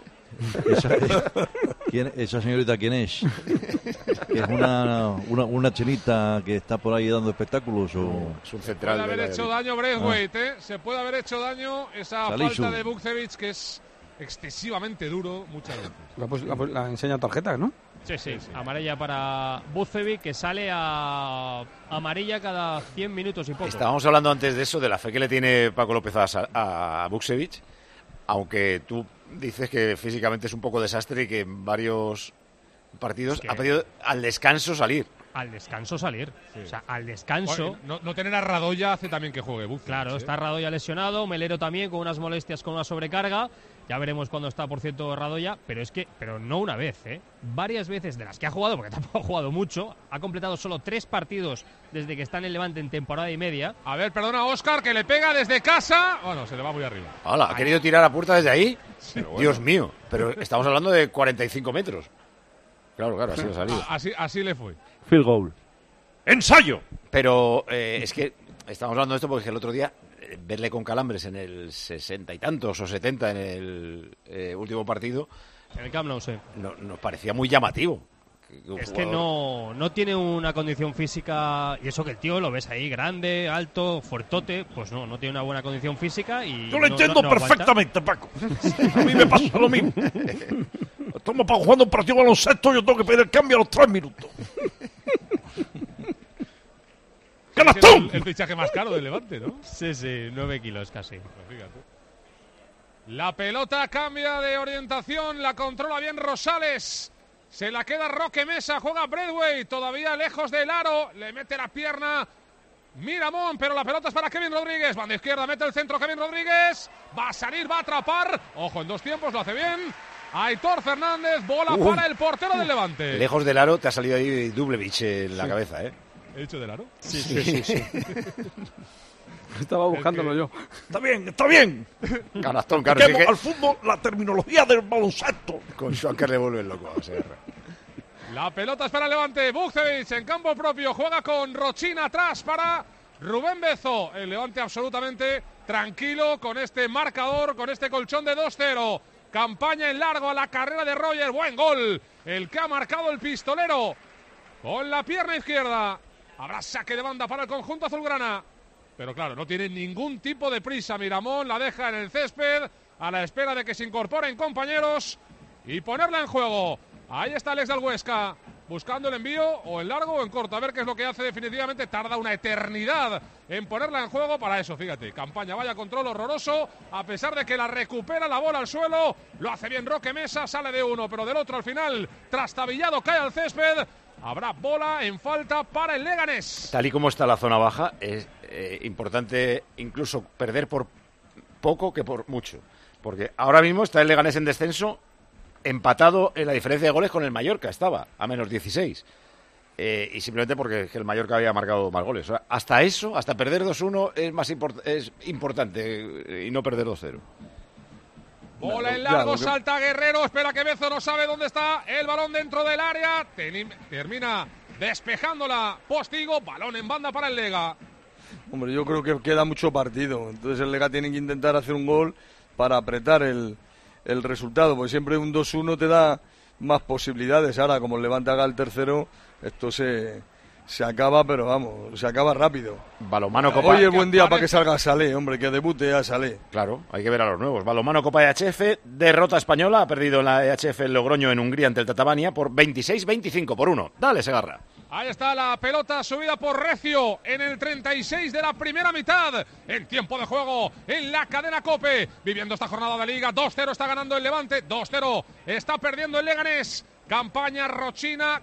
¿Esa señorita quién es? ¿Que es una chinita que está por ahí dando espectáculos? ¿O? Es un central. Puede haber hecho daño Braithwaite, se puede haber hecho daño esa Salisu. falta de Bukcevic, que es excesivamente duro muchas veces. La enseña tarjeta, ¿no? Sí. Amarilla para Bukcevic, que sale a amarilla cada 100 minutos y poco. Estábamos hablando antes de eso, de la fe que le tiene Paco López a Bukcevic, aunque tú dices que físicamente es un poco desastre y que en partidos ha pedido al descanso salir. Al descanso salir. Sí. O sea, al descanso. Bueno, no tener a Radoya hace también que juegue Bukcevic. Claro, está Radoya lesionado, Melero también con unas molestias, con una sobrecarga. Ya veremos cuándo está, por cierto, Radoya, pero no una vez, varias veces de las que ha jugado, porque tampoco ha jugado mucho. Ha completado solo 3 partidos desde que está en el Levante en temporada y media. A ver, perdona, Óscar, que le pega desde casa. Bueno, se le va muy arriba. Hola, ¿ha querido tirar a puerta desde ahí? Bueno. Dios mío, pero estamos hablando de 45 metros. Claro, así ha salido. Así le fue. Field goal. ¡Ensayo! Pero es que estamos hablando de esto porque el otro día verle con calambres en el 60 y tantos o 70 en el último partido. En el Camp Nou, sí. Nos parecía muy llamativo. Es que no tiene una condición física, y eso que el tío lo ves ahí grande, alto, fuertote, pues no tiene una buena condición física y... Yo lo entiendo perfectamente, Paco. A mí me pasa lo mismo. Estamos jugando un partido baloncesto, yo tengo que pedir el cambio a los 3 minutos. El fichaje más caro del Levante, ¿no? Sí, 9 kilos casi. Pues fíjate. La pelota cambia de orientación, la controla bien Rosales. Se la queda Roque Mesa, juega Braithwaite, todavía lejos del aro, le mete la pierna Miramón, pero la pelota es para Kevin Rodríguez. Banda izquierda, mete el centro Kevin Rodríguez. Va a salir, va a atrapar. Ojo, en 2 tiempos, lo hace bien. Aitor Fernández, bola para el portero del Levante. Lejos del aro te ha salido ahí Dublevich en la cabeza, ¿He dicho del aro? Sí. Estaba buscándolo yo. Está bien. Canastón, claro. Apliquemos al fútbol la terminología del baloncesto. Con Schwanker le vuelve loco a Serra. La pelota es para el Levante. Bukcevic en campo propio. Juega con Rochina atrás para Rubén Bezo. El Levante absolutamente tranquilo con este marcador, con este colchón de 2-0. Campaña en largo a la carrera de Roger. Buen gol. El que ha marcado el pistolero con la pierna izquierda. Habrá saque de banda para el conjunto azulgrana. Pero claro, no tiene ningún tipo de prisa. Miramón la deja en el césped a la espera de que se incorporen compañeros y ponerla en juego. Ahí está Alex del Huesca buscando el envío o en largo o en corto. A ver qué es lo que hace definitivamente. Tarda una eternidad en ponerla en juego. Para eso, fíjate, Campaña, vaya control horroroso. A pesar de que la recupera la bola al suelo. Lo hace bien Roque Mesa, sale de uno, pero del otro al final, trastabillado, cae al césped. Habrá bola en falta para el Leganés. Tal y como está la zona baja, es importante incluso perder por poco que por mucho. Porque ahora mismo está el Leganés en descenso, empatado en la diferencia de goles con el Mallorca, estaba a menos 16. Y simplemente porque el Mallorca había marcado más goles. O sea, hasta eso, hasta perder 2-1 es importante y no perder 2-0. Bola en largo, salta Guerrero, espera que Bezo, no sabe dónde está el balón dentro del área. Termina despejándola Postigo, balón en banda para el Lega. Hombre, yo creo que queda mucho partido. Entonces el Lega tiene que intentar hacer un gol para apretar el resultado, porque siempre un 2-1 te da más posibilidades. Ahora, como el Levante haga el tercero, esto se acaba, pero vamos, se acaba rápido. Balonmano Copa. Hoy es buen día para que salga Salé, hombre, que debute a Salé. Claro, hay que ver a los nuevos. Balonmano Copa EHF, derrota española, ha perdido en la EHF el Logroño en Hungría ante el Tatabania por 26-25 por 1. Dale, Segarra. Ahí está la pelota subida por Recio en el 36 de la primera mitad. En tiempo de juego en la cadena COPE. Viviendo esta jornada de Liga. 2-0 está ganando el Levante. 2-0 está perdiendo el Leganés. Campaña Rochina.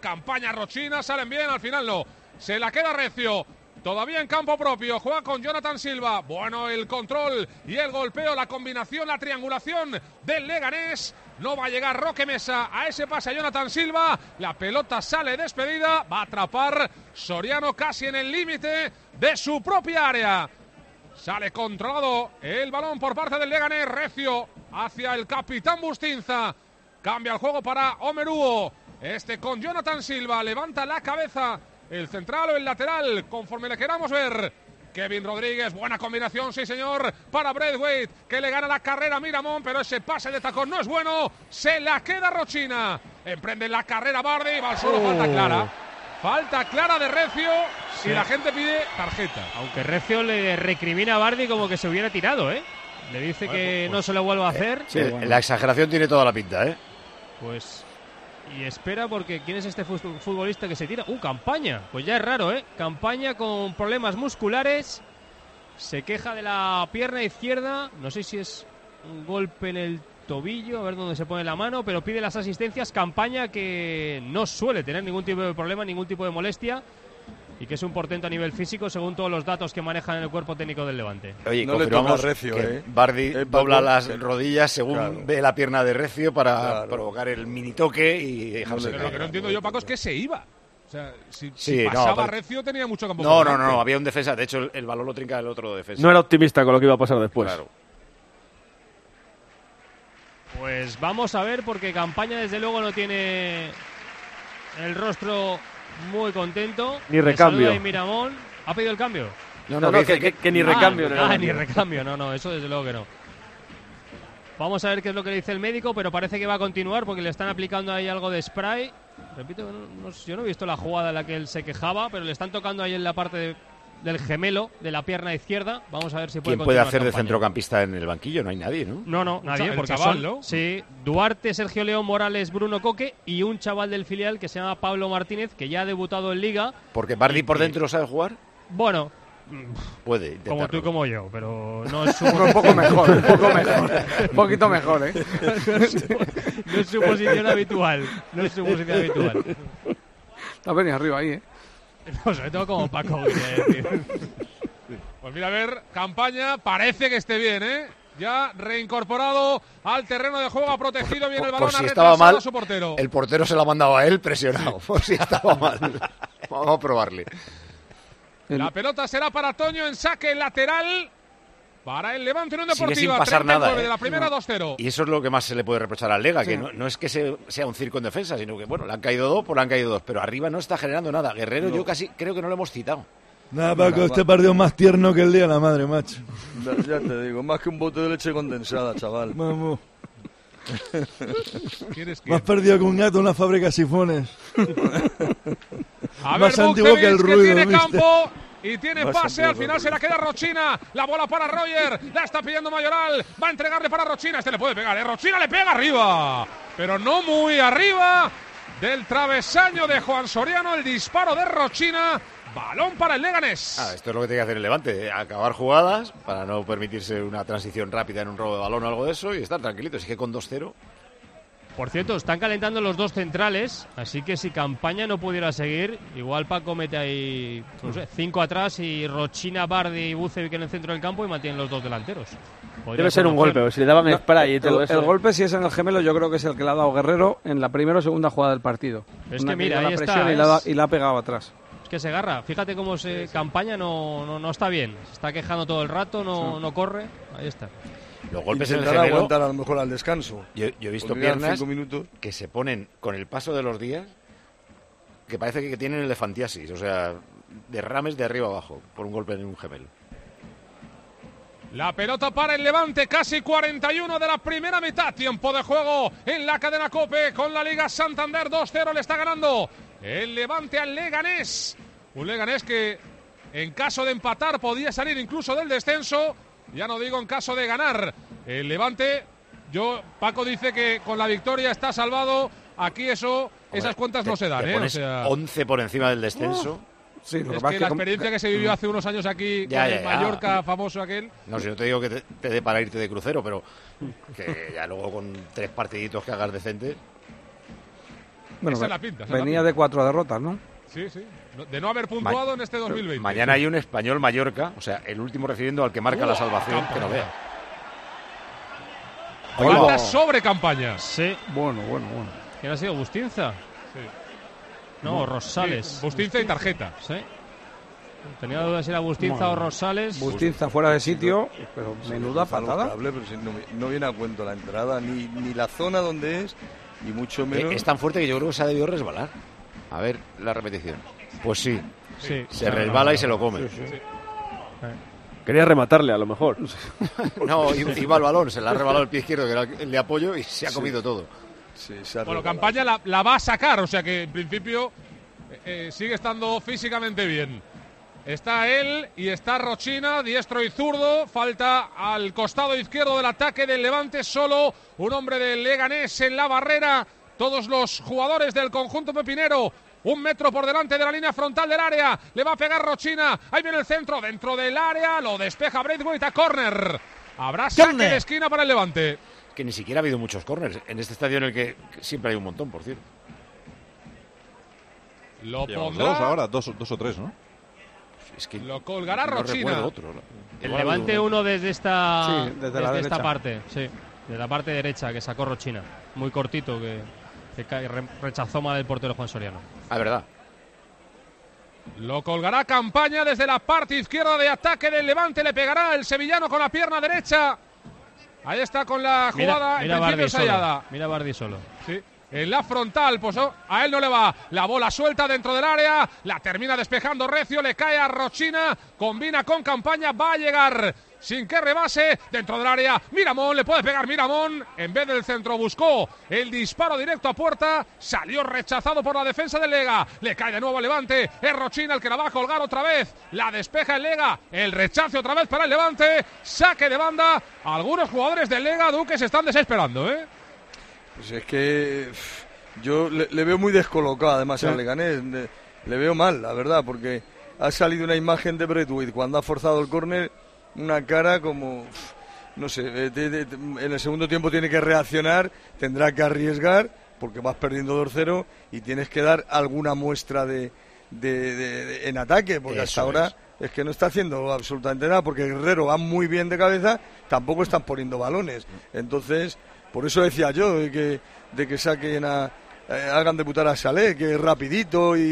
Salen bien, al final no. Se la queda Recio. Todavía en campo propio, juega con Jonathan Silva. Bueno, el control y el golpeo, la combinación, la triangulación del Leganés. No va a llegar Roque Mesa a ese pase a Jonathan Silva. La pelota sale despedida. Va a atrapar Soriano casi en el límite de su propia área. Sale controlado el balón por parte del Leganés. Recio hacia el capitán Bustinza. Cambia el juego para Omeruo. Con Jonathan Silva. Levanta la cabeza el central o el lateral, conforme le queramos ver. Kevin Rodríguez, buena combinación, sí señor, para Braithwaite, que le gana la carrera a Miramón, pero ese pase de tacón no es bueno. Se la queda Rochina. Emprende la carrera Bardi, va al suelo, falta clara. Falta clara de Recio, sí. Y la gente pide tarjeta. Aunque Recio le recrimina a Bardi como que se hubiera tirado, ¿eh? Le dice que no se lo vuelva a hacer. Sí, la exageración tiene toda la pinta, ¿eh? Pues... Y espera porque ¿quién es este futbolista que se tira? Campaña. Pues ya es raro, ¿eh? Campaña con problemas musculares. Se queja de la pierna izquierda. No sé si es un golpe en el tobillo, a ver dónde se pone la mano, pero pide las asistencias. Campaña que no suele tener ningún tipo de problema, ningún tipo de molestia. Y que es un portento a nivel físico según todos los datos que manejan en el cuerpo técnico del Levante. Oye, no confirmamos Recio, que Bardi dobla las rodillas según ve la pierna de Recio para provocar el mini toque y dejarse caer. Lo que no entiendo yo, Paco, es que se iba. O sea, si pasaba Recio tenía mucho campo. No, había un defensa. De hecho, el balón lo trinca el otro defensa. No era optimista con lo que iba a pasar después. Claro. Pues vamos a ver, porque Campaña desde luego no tiene el rostro muy contento. Ni recambio. Y Miramón. ¿Ha pedido el cambio? No, que ni recambio. Ni recambio, no, eso desde luego que no. Vamos a ver qué es lo que le dice el médico, pero parece que va a continuar porque le están aplicando ahí algo de spray. Repito, yo no he visto la jugada en la que él se quejaba, pero le están tocando ahí en la parte del gemelo de la pierna izquierda. Vamos a ver si puede continuar. ¿Quién puede hacer de centrocampista en el banquillo? No hay nadie, ¿no? No, nadie, porque chaval, ¿no? Sí, Duarte, Sergio León, Morales, Bruno Coque y un chaval del filial que se llama Pablo Martínez, que ya ha debutado en Liga. ¿Porque Bardi por dentro sabe jugar? Bueno, puede intentarlo. Como tú y como yo, pero no es su... un poco mejor. Un poquito mejor, ¿eh? No es su posición habitual. Está venido arriba ahí, ¿eh? No, sobre todo como Paco, quería decir. Pues mira, a ver, Campaña parece que esté bien, ¿eh? Ya reincorporado al terreno de juego, ha protegido bien el balón, si ha estaba mal, a su portero. El portero se lo ha mandado a él presionado, por si estaba mal. Vamos a probarle. La pelota será para Toño en saque lateral. Para el Levante Unión Sigue Deportiva, sin pasar 39 nada, de la primera, 2-0. Y eso es lo que más se le puede reprochar al Lega, Sí. que no es que sea un circo en defensa, sino que, bueno, le han caído dos, pues le han caído dos. Pero arriba no está generando nada. Guerrero yo casi creo que no lo hemos citado. Nada, Paco, este partido es más tierno que el día de la madre, macho. Ya te digo, más que un bote de leche condensada, chaval. Vamos. ¿Quieres Me has perdido con un gato en una fábrica de sifones. A Más ver, antiguo que el Bukcevic, ruido, tiene ¿viste? campo y tiene Más pase. antiguo Al final que se la queda Rochina. La bola para Roger. La está pidiendo Mayoral. Va a entregarle para Rochina. Este le puede pegar. Rochina le pega arriba. Pero no muy arriba del travesaño de Juan Soriano. El disparo de Rochina. Balón para el Leganés. Esto es lo que tiene que hacer el Levante, acabar jugadas para no permitirse una transición rápida en un robo de balón o algo de eso y estar tranquilitos. Es que con 2-0... Por cierto, están calentando los dos centrales, así que si Campaña no pudiera seguir, igual Paco mete ahí, no sé, 5 atrás y Rochina, Bardi y Bukcevic en el centro del campo y mantienen los dos delanteros. Debe ser un golpe, o si le daban spray y todo eso. El golpe, si es en el gemelo, yo creo que es el que le ha dado Guerrero en la primera o segunda jugada del partido. Es Una que mira, lleva ahí la está, presión y la ha pegado atrás. Es que se agarra. Fíjate cómo Campaña no está bien. Se está quejando todo el rato, no corre. Ahí está. Los golpes en el Intentar gemelo... aguantar a lo mejor al descanso. Yo he visto Porque quedan piernas 5 minutos. que se ponen con el paso de los días que parece que tienen elefantiasis, o sea, derrames de arriba abajo por un golpe en un gemelo. La pelota para el Levante, casi 41 de la primera mitad. Tiempo de juego en la cadena COPE con la Liga Santander. 2-0 le está ganando el Levante al Leganés. Un Leganés que en caso de empatar podía salir incluso del descenso. Ya no digo en caso de ganar. El Levante, Paco dice que con la victoria está salvado. Aquí esas cuentas no se dan. Te O pones sea, 11 por encima del descenso. Sí, es que la experiencia que se vivió hace unos años aquí con el Mallorca famoso aquel. No, si no te digo que te dé para irte de crucero, pero que ya luego con 3 partiditos que hagas decentes. Bueno, esa es la pinta. venía de 4 derrotas, ¿no? Sí. De no haber puntuado en este 2020. Mañana hay un Español Mallorca, o sea, el último recibiendo al que marca la salvación, que no vea. Falta sobre Campaña. Sí. Bueno. ¿Quién ha sido? ¿Bustinza? Sí. No, Rosales. Sí, Bustinza y tarjeta. Sí. Tenía dudas si era Bustinza o Rosales. Bustinza fuera de sitio, pero menuda patada. Pero si no viene a cuento la entrada, ni la zona donde es, y mucho menos. Es tan fuerte que yo creo que se ha debido resbalar. A ver la repetición. Pues sí. Se resbala y se lo come. Sí. Quería rematarle, a lo mejor. No, iba al balón, se le ha rebalado el pie izquierdo, que era el de apoyo, y se ha comido todo. Bueno, Campaña la va a sacar, o sea que en principio sigue estando físicamente bien. Está él y está Rochina, diestro y zurdo. Falta al costado izquierdo del ataque del Levante, solo un hombre del Leganés en la barrera. Todos los jugadores del conjunto pepinero, 1 metro por delante de la línea frontal del área. Le va a pegar Rochina. Ahí viene el centro, dentro del área. Lo despeja Braithwaite a córner. Habrá saque de esquina para el Levante. Que ni siquiera ha habido muchos córners en este estadio en el que siempre hay un montón, por cierto. Lo Llevamos pondrá. dos ahora, dos o tres, ¿no? Es que lo colgará no Rochina. recuerdo otro. El Levante uno desde esta, Sí, desde la esta derecha. parte, sí, de la parte derecha que sacó Rochina, muy cortito que rechazó mal el portero Juan Soriano. Ah, verdad. Lo colgará Campaña desde la parte izquierda de ataque del Levante. Le pegará el sevillano con la pierna derecha. Ahí está con la jugada. Mira en Bardi principio ensayada. solo. Mira Bardi solo. Sí. En la frontal, pues a él no le va. La bola suelta dentro del área. La termina despejando Recio. Le cae a Rochina. Combina con Campaña. Va a llegar sin que rebase dentro del área. Miramón, le puede pegar Miramón. En vez del centro buscó el disparo directo a puerta. Salió rechazado por la defensa del Lega. Le cae de nuevo al Levante. Es Rochina el que la va a colgar otra vez. La despeja el Lega. El rechace otra vez para el Levante. Saque de banda. Algunos jugadores del Lega, Duque, se están desesperando, ¿eh? Pues es que yo le veo muy descolocado, además, al Leganés. Le veo mal, la verdad, porque ha salido una imagen de Braithwaite cuando ha forzado el córner, una cara como, no sé, en el segundo tiempo tiene que reaccionar, tendrá que arriesgar, porque vas perdiendo 2-0 y tienes que dar alguna muestra en ataque, porque hasta ahora es que no está haciendo absolutamente nada, porque Guerrero va muy bien de cabeza, tampoco están poniendo balones. Entonces, por eso decía yo de que saquen hagan debutar a Salé, que es rapidito y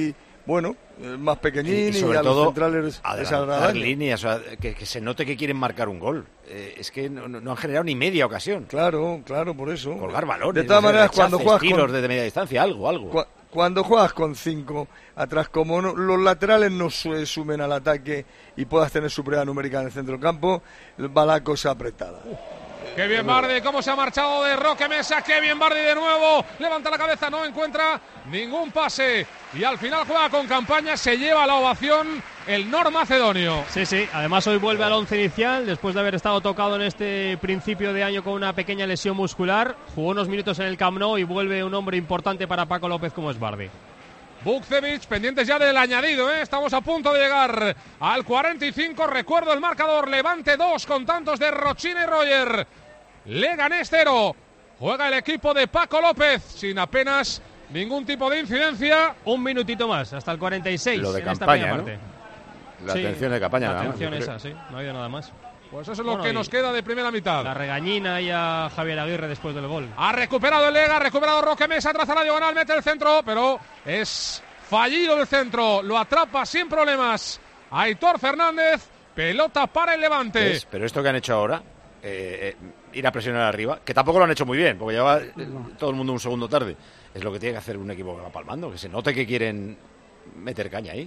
bueno, más pequeñín y sobre a todo los centrales adelantar líneas, o sea, que se note que quieren marcar un gol. Es que no han generado ni media ocasión. Claro, por eso. Colgar balones. De todas maneras, cuando juegas tiros desde media distancia, algo. Cuando juegas con 5 atrás, como los laterales no sumen al ataque y puedas tener superioridad numérica en el centro del campo, va la cosa apretada. Qué bien Bardi, cómo se ha marchado de Roque Mesa, qué bien Bardi de nuevo, levanta la cabeza, no encuentra ningún pase y al final juega con campaña, se lleva la ovación el normacedonio. Sí, además hoy vuelve al once inicial, después de haber estado tocado en este principio de año con una pequeña lesión muscular, jugó unos minutos en el Camp Nou y vuelve un hombre importante para Paco López como es Bardi. Bukcevic, pendientes ya del añadido, estamos a punto de llegar al 45, recuerdo el marcador, Levante 2 con tantos de Rochina y Roger, Leganés 0, juega el equipo de Paco López sin apenas ningún tipo de incidencia. Un minutito más, hasta el 46. Lo de en campaña, esta ¿no? parte. La atención de campaña. La atención esa, sí, no ha habido nada más. Pues eso es lo que nos queda de primera mitad. La regañina y a Javier Aguirre después del gol. Ha recuperado el Lega, ha recuperado Roque Mesa, traza la diagonal, mete el centro, pero es fallido el centro, lo atrapa sin problemas Aitor Fernández, pelota para el Levante. Pero esto que han hecho ahora, ir a presionar arriba, que tampoco lo han hecho muy bien, porque lleva todo el mundo un segundo tarde, es lo que tiene que hacer un equipo que va palmando, que se note que quieren meter caña ahí.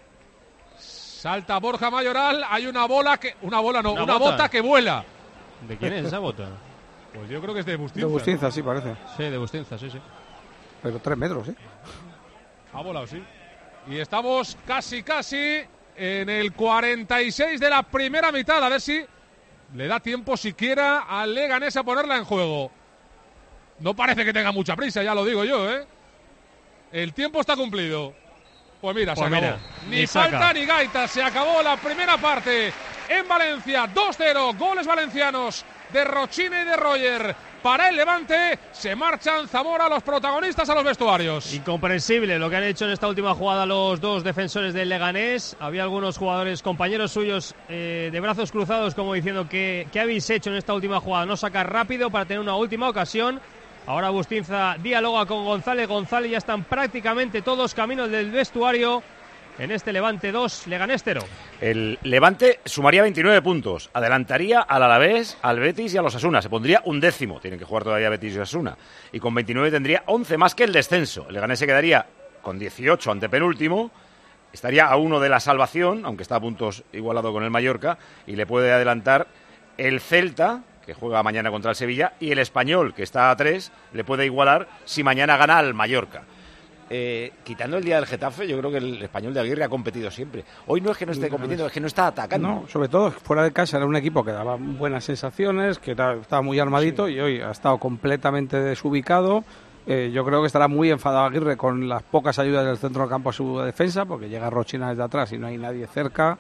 Salta Borja Mayoral, hay una bota que vuela. ¿De quién es esa bota? Pues yo creo que es de Bustinza. De Bustinza, sí, parece. Sí, de Bustinza, sí. Pero 3 metros, ¿eh? Ha volado, sí. Y estamos casi en el 46 de la primera mitad. A ver si le da tiempo siquiera al Leganés a ponerla en juego. No parece que tenga mucha prisa, ya lo digo yo, ¿eh? El tiempo está cumplido. Pues mira, se acabó. Ni falta ni gaita, se acabó la primera parte en Valencia. 2-0, goles valencianos de Rochina y de Roger. Para el Levante, se marchan Zamora, los protagonistas, a los vestuarios. Incomprensible lo que han hecho en esta última jugada los dos defensores del Leganés. Había algunos jugadores, compañeros suyos, de brazos cruzados, como diciendo ¿qué habéis hecho en esta última jugada? No sacar rápido para tener una última ocasión. Ahora Bustinza dialoga con González. Ya están prácticamente todos caminos del vestuario en este Levante 2, Leganés 0. El Levante sumaría 29 puntos, adelantaría al Alavés, al Betis y a los Osasuna. Se pondría 11º, tienen que jugar todavía Betis y Osasuna. Y con 29 tendría 11 más que el descenso. El Leganés se quedaría con 18 ante penúltimo, estaría a 1 de la salvación, aunque está a puntos igualado con el Mallorca, y le puede adelantar el Celta, que juega mañana contra el Sevilla, y el Español, que está a 3, le puede igualar si mañana gana al Mallorca. Quitando el día del Getafe, yo creo que el Español de Aguirre ha competido siempre. Hoy no es que no esté compitiendo, es que no está atacando. No, sobre todo fuera de casa era un equipo que daba buenas sensaciones, que estaba muy armadito, y hoy ha estado completamente desubicado. Yo creo que estará muy enfadado Aguirre con las pocas ayudas del centro del campo a su defensa, porque llega Rochina desde atrás y no hay nadie cerca.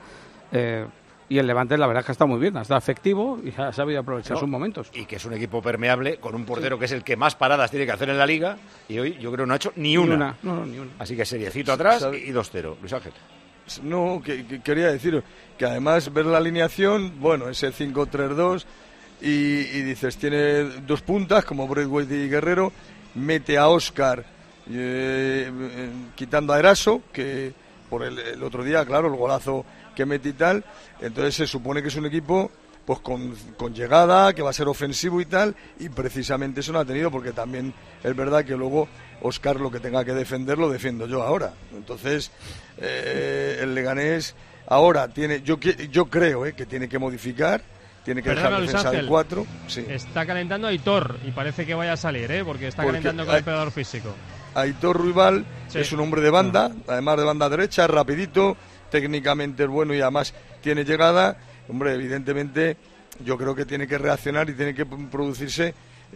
Y el Levante, la verdad es que está muy bien, ha estado efectivo y ha sabido aprovechar sus momentos. Y que es un equipo permeable, con un portero que es el que más paradas tiene que hacer en la Liga, y hoy yo creo no ha hecho ni una. Ni una. Así que seriecito atrás y 2-0. Luis Ángel. No, que quería decir que además ver la alineación, bueno, ese 5-3-2, y dices, tiene 2 puntas, como Braithwaite y Guerrero, mete a Óscar quitando a Eraso, que por el otro día, claro, el golazo que mete y tal. Entonces se supone que es un equipo pues con llegada, que va a ser ofensivo y tal, y precisamente eso no ha tenido, porque también es verdad que luego Óscar lo que tenga que defender lo defiendo yo ahora. Entonces el Leganés ahora tiene, yo creo que tiene que modificar, tiene que dejar defensa de 4. Sí. Está calentando Aitor y parece que vaya a salir, porque está calentando con el pegador físico. Aitor Ruibal es un hombre de banda, además de banda derecha, rapidito, técnicamente es bueno y además tiene llegada. Hombre, evidentemente yo creo que tiene que reaccionar y tiene que producirse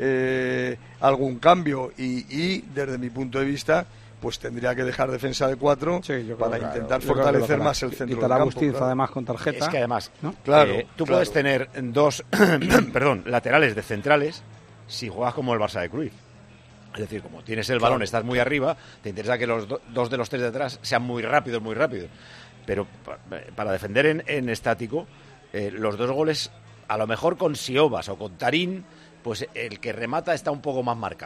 algún cambio y desde mi punto de vista pues tendría que dejar defensa de 4 para intentar fortalecer más el centro del campo. Bustinza, además con tarjeta. Es que además, ¿no? Tú puedes tener 2 laterales de centrales si juegas como el Barça de Cruyff. Es decir, como tienes el balón, estás muy arriba, te interesa que los 2 de los 3 de atrás sean muy rápidos. Pero para defender en estático, los 2 goles, a lo mejor con Siobas o con Tarín, pues el que remata está un poco más marcado.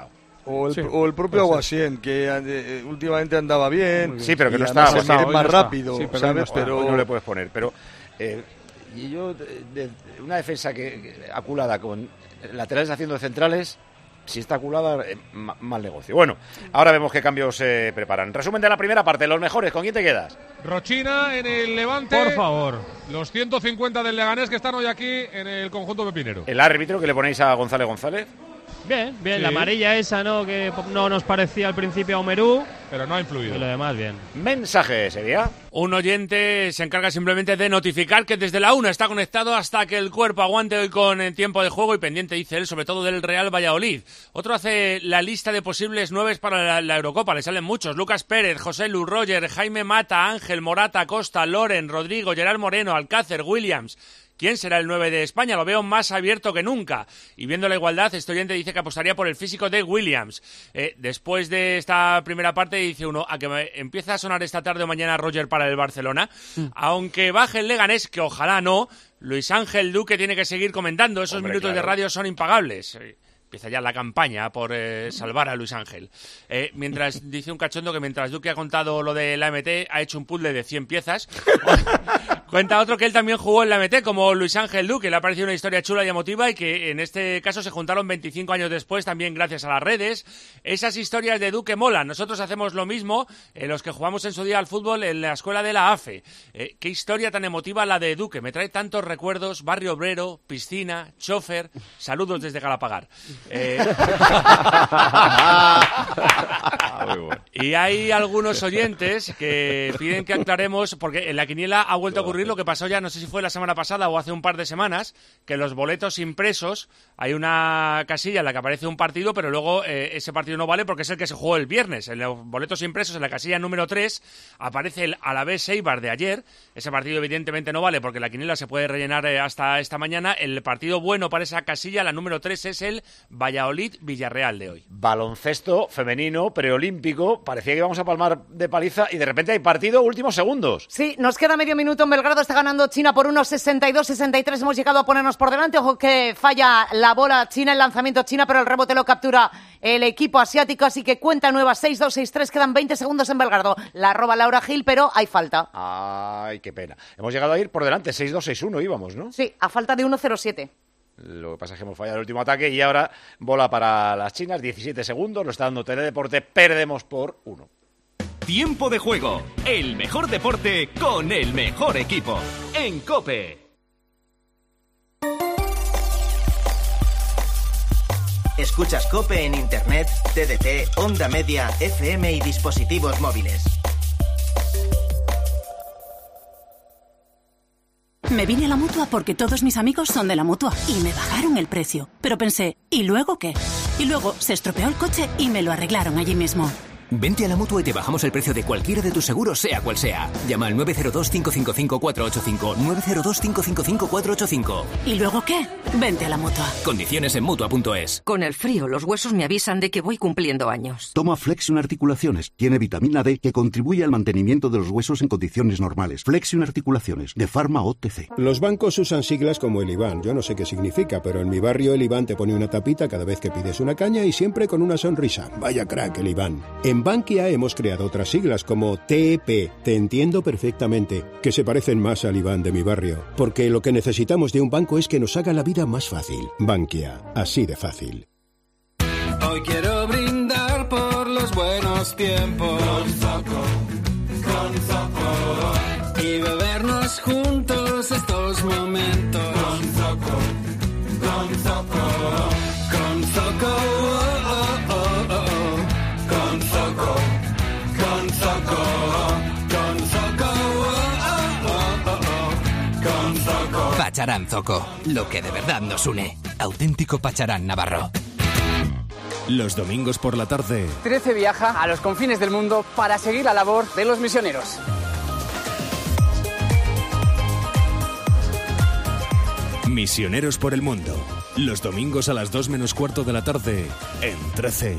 O el propio Aguasien, que últimamente andaba bien. Sí, pero que no está está más rápido, sí, ¿sabes? Pero no le puedes poner. Pero y yo, una defensa que aculada con laterales haciendo de centrales, si está aculada, mal negocio. Bueno, ahora vemos qué cambios se preparan. Resumen de la primera parte, los mejores, ¿con quién te quedas? Rochina en el Levante. Por favor. Los 150 del Leganés que están hoy aquí en el conjunto pepinero. ¿El árbitro que le ponéis a González? Bien, Sí. la amarilla esa, ¿no? Que no nos parecía al principio a Omerú. Pero no ha influido. Y lo demás, bien. Mensaje, ¿sería? Un oyente se encarga simplemente de notificar que desde la 1 está conectado hasta que el cuerpo aguante hoy con el tiempo de juego y pendiente, dice él, sobre todo del Real Valladolid. Otro hace la lista de posibles 9 para la Eurocopa, le salen muchos. Lucas Pérez, José Lu, Roger, Jaime Mata, Ángel, Morata, Costa, Loren, Rodrigo, Gerard Moreno, Alcácer, Williams. ¿Quién será el 9 de España? Lo veo más abierto que nunca. Y viendo la igualdad, este oyente dice que apostaría por el físico de Williams. Después de esta primera parte, dice uno, a que empieza a sonar esta tarde o mañana Roger para el Barcelona. Aunque baje el Leganés, que ojalá no, Luis Ángel Duque tiene que seguir comentando. Esos minutos de radio son impagables. Empieza ya la campaña por salvar a Luis Ángel. Mientras dice un cachondo que mientras Duque ha contado lo de la MT, ha hecho un puzzle de 100 piezas. Cuenta otro que él también jugó en la MT, como Luis Ángel Duque. Le ha parecido una historia chula y emotiva y que en este caso se juntaron 25 años después, también gracias a las redes. Esas historias de Duque molan. Nosotros hacemos lo mismo, los que jugamos en su día al fútbol en la escuela de la AFE. Qué historia tan emotiva la de Duque. Me trae tantos recuerdos. Barrio obrero, piscina, chofer. Saludos desde Galapagar. Y hay algunos oyentes que piden que aclaremos, porque en la quiniela ha vuelto a ocurrir lo que pasó ya, no sé si fue la semana pasada o hace un par de semanas, que los boletos impresos, hay una casilla en la que aparece un partido, pero luego ese partido no vale porque es el que se jugó el viernes. En los boletos impresos, en la casilla número 3, aparece el Alavés Eibar de ayer. Ese partido evidentemente no vale porque la quiniela se puede rellenar hasta esta mañana. El partido bueno para esa casilla, la número 3, es el Valladolid-Villarreal de hoy. Baloncesto femenino, preolímpico, parecía que íbamos a palmar de paliza y de repente hay partido últimos segundos. Sí, nos queda medio minuto. En Belgrado está ganando China por unos 62-63. Hemos llegado a ponernos por delante. Ojo que falla la bola China, el lanzamiento China, pero el rebote lo captura el equipo asiático, así que cuenta nueva 6-2-6-3. Quedan 20 segundos en Belgrado. La roba Laura Gil, pero hay falta. Ay, qué pena. Hemos llegado a ir por delante, 6-2-6-1 íbamos, ¿no? Sí, a falta de 1-0-7. Lo que pasa es que hemos fallado el último ataque y ahora bola para las chinas, 17 segundos, lo está dando Teledeporte, perdemos por 1. Tiempo de juego, el mejor deporte con el mejor equipo, en COPE. Escuchas COPE en Internet, TDT, Onda Media, FM y dispositivos móviles. Me vine a la Mutua porque todos mis amigos son de la Mutua y me bajaron el precio. Pero pensé, ¿y luego qué? Y luego se estropeó el coche y me lo arreglaron allí mismo. Vente a la Mutua y te bajamos el precio de cualquiera de tus seguros, sea cual sea. Llama al 902-555-485. 902-555-485. ¿Y luego qué? Vente a la Mutua. Condiciones en Mutua.es. Con el frío, los huesos me avisan de que voy cumpliendo años. Toma Flexion Articulaciones. Tiene vitamina D que contribuye al mantenimiento de los huesos en condiciones normales. Flexion Articulaciones, de Pharma OTC. Los bancos usan siglas como el IBAN. Yo no sé qué significa, pero en mi barrio el IBAN te pone una tapita cada vez que pides una caña y siempre con una sonrisa. Vaya crack el IBAN. En Bankia hemos creado otras siglas como TEP, te entiendo perfectamente, que se parecen más al IBAN de mi barrio, porque lo que necesitamos de un banco es que nos haga la vida más fácil. Bankia, así de fácil. Hoy quiero brindar por los buenos tiempos con Zoco, y bebernos juntos estos momentos con Zoco, con Zoco. Pacharán Zoco, lo que de verdad nos une. Auténtico Pacharán navarro. Los domingos por la tarde, 13 viaja a los confines del mundo para seguir la labor de los misioneros. Misioneros por el mundo. Los domingos a las 2 menos cuarto de la tarde, en 13.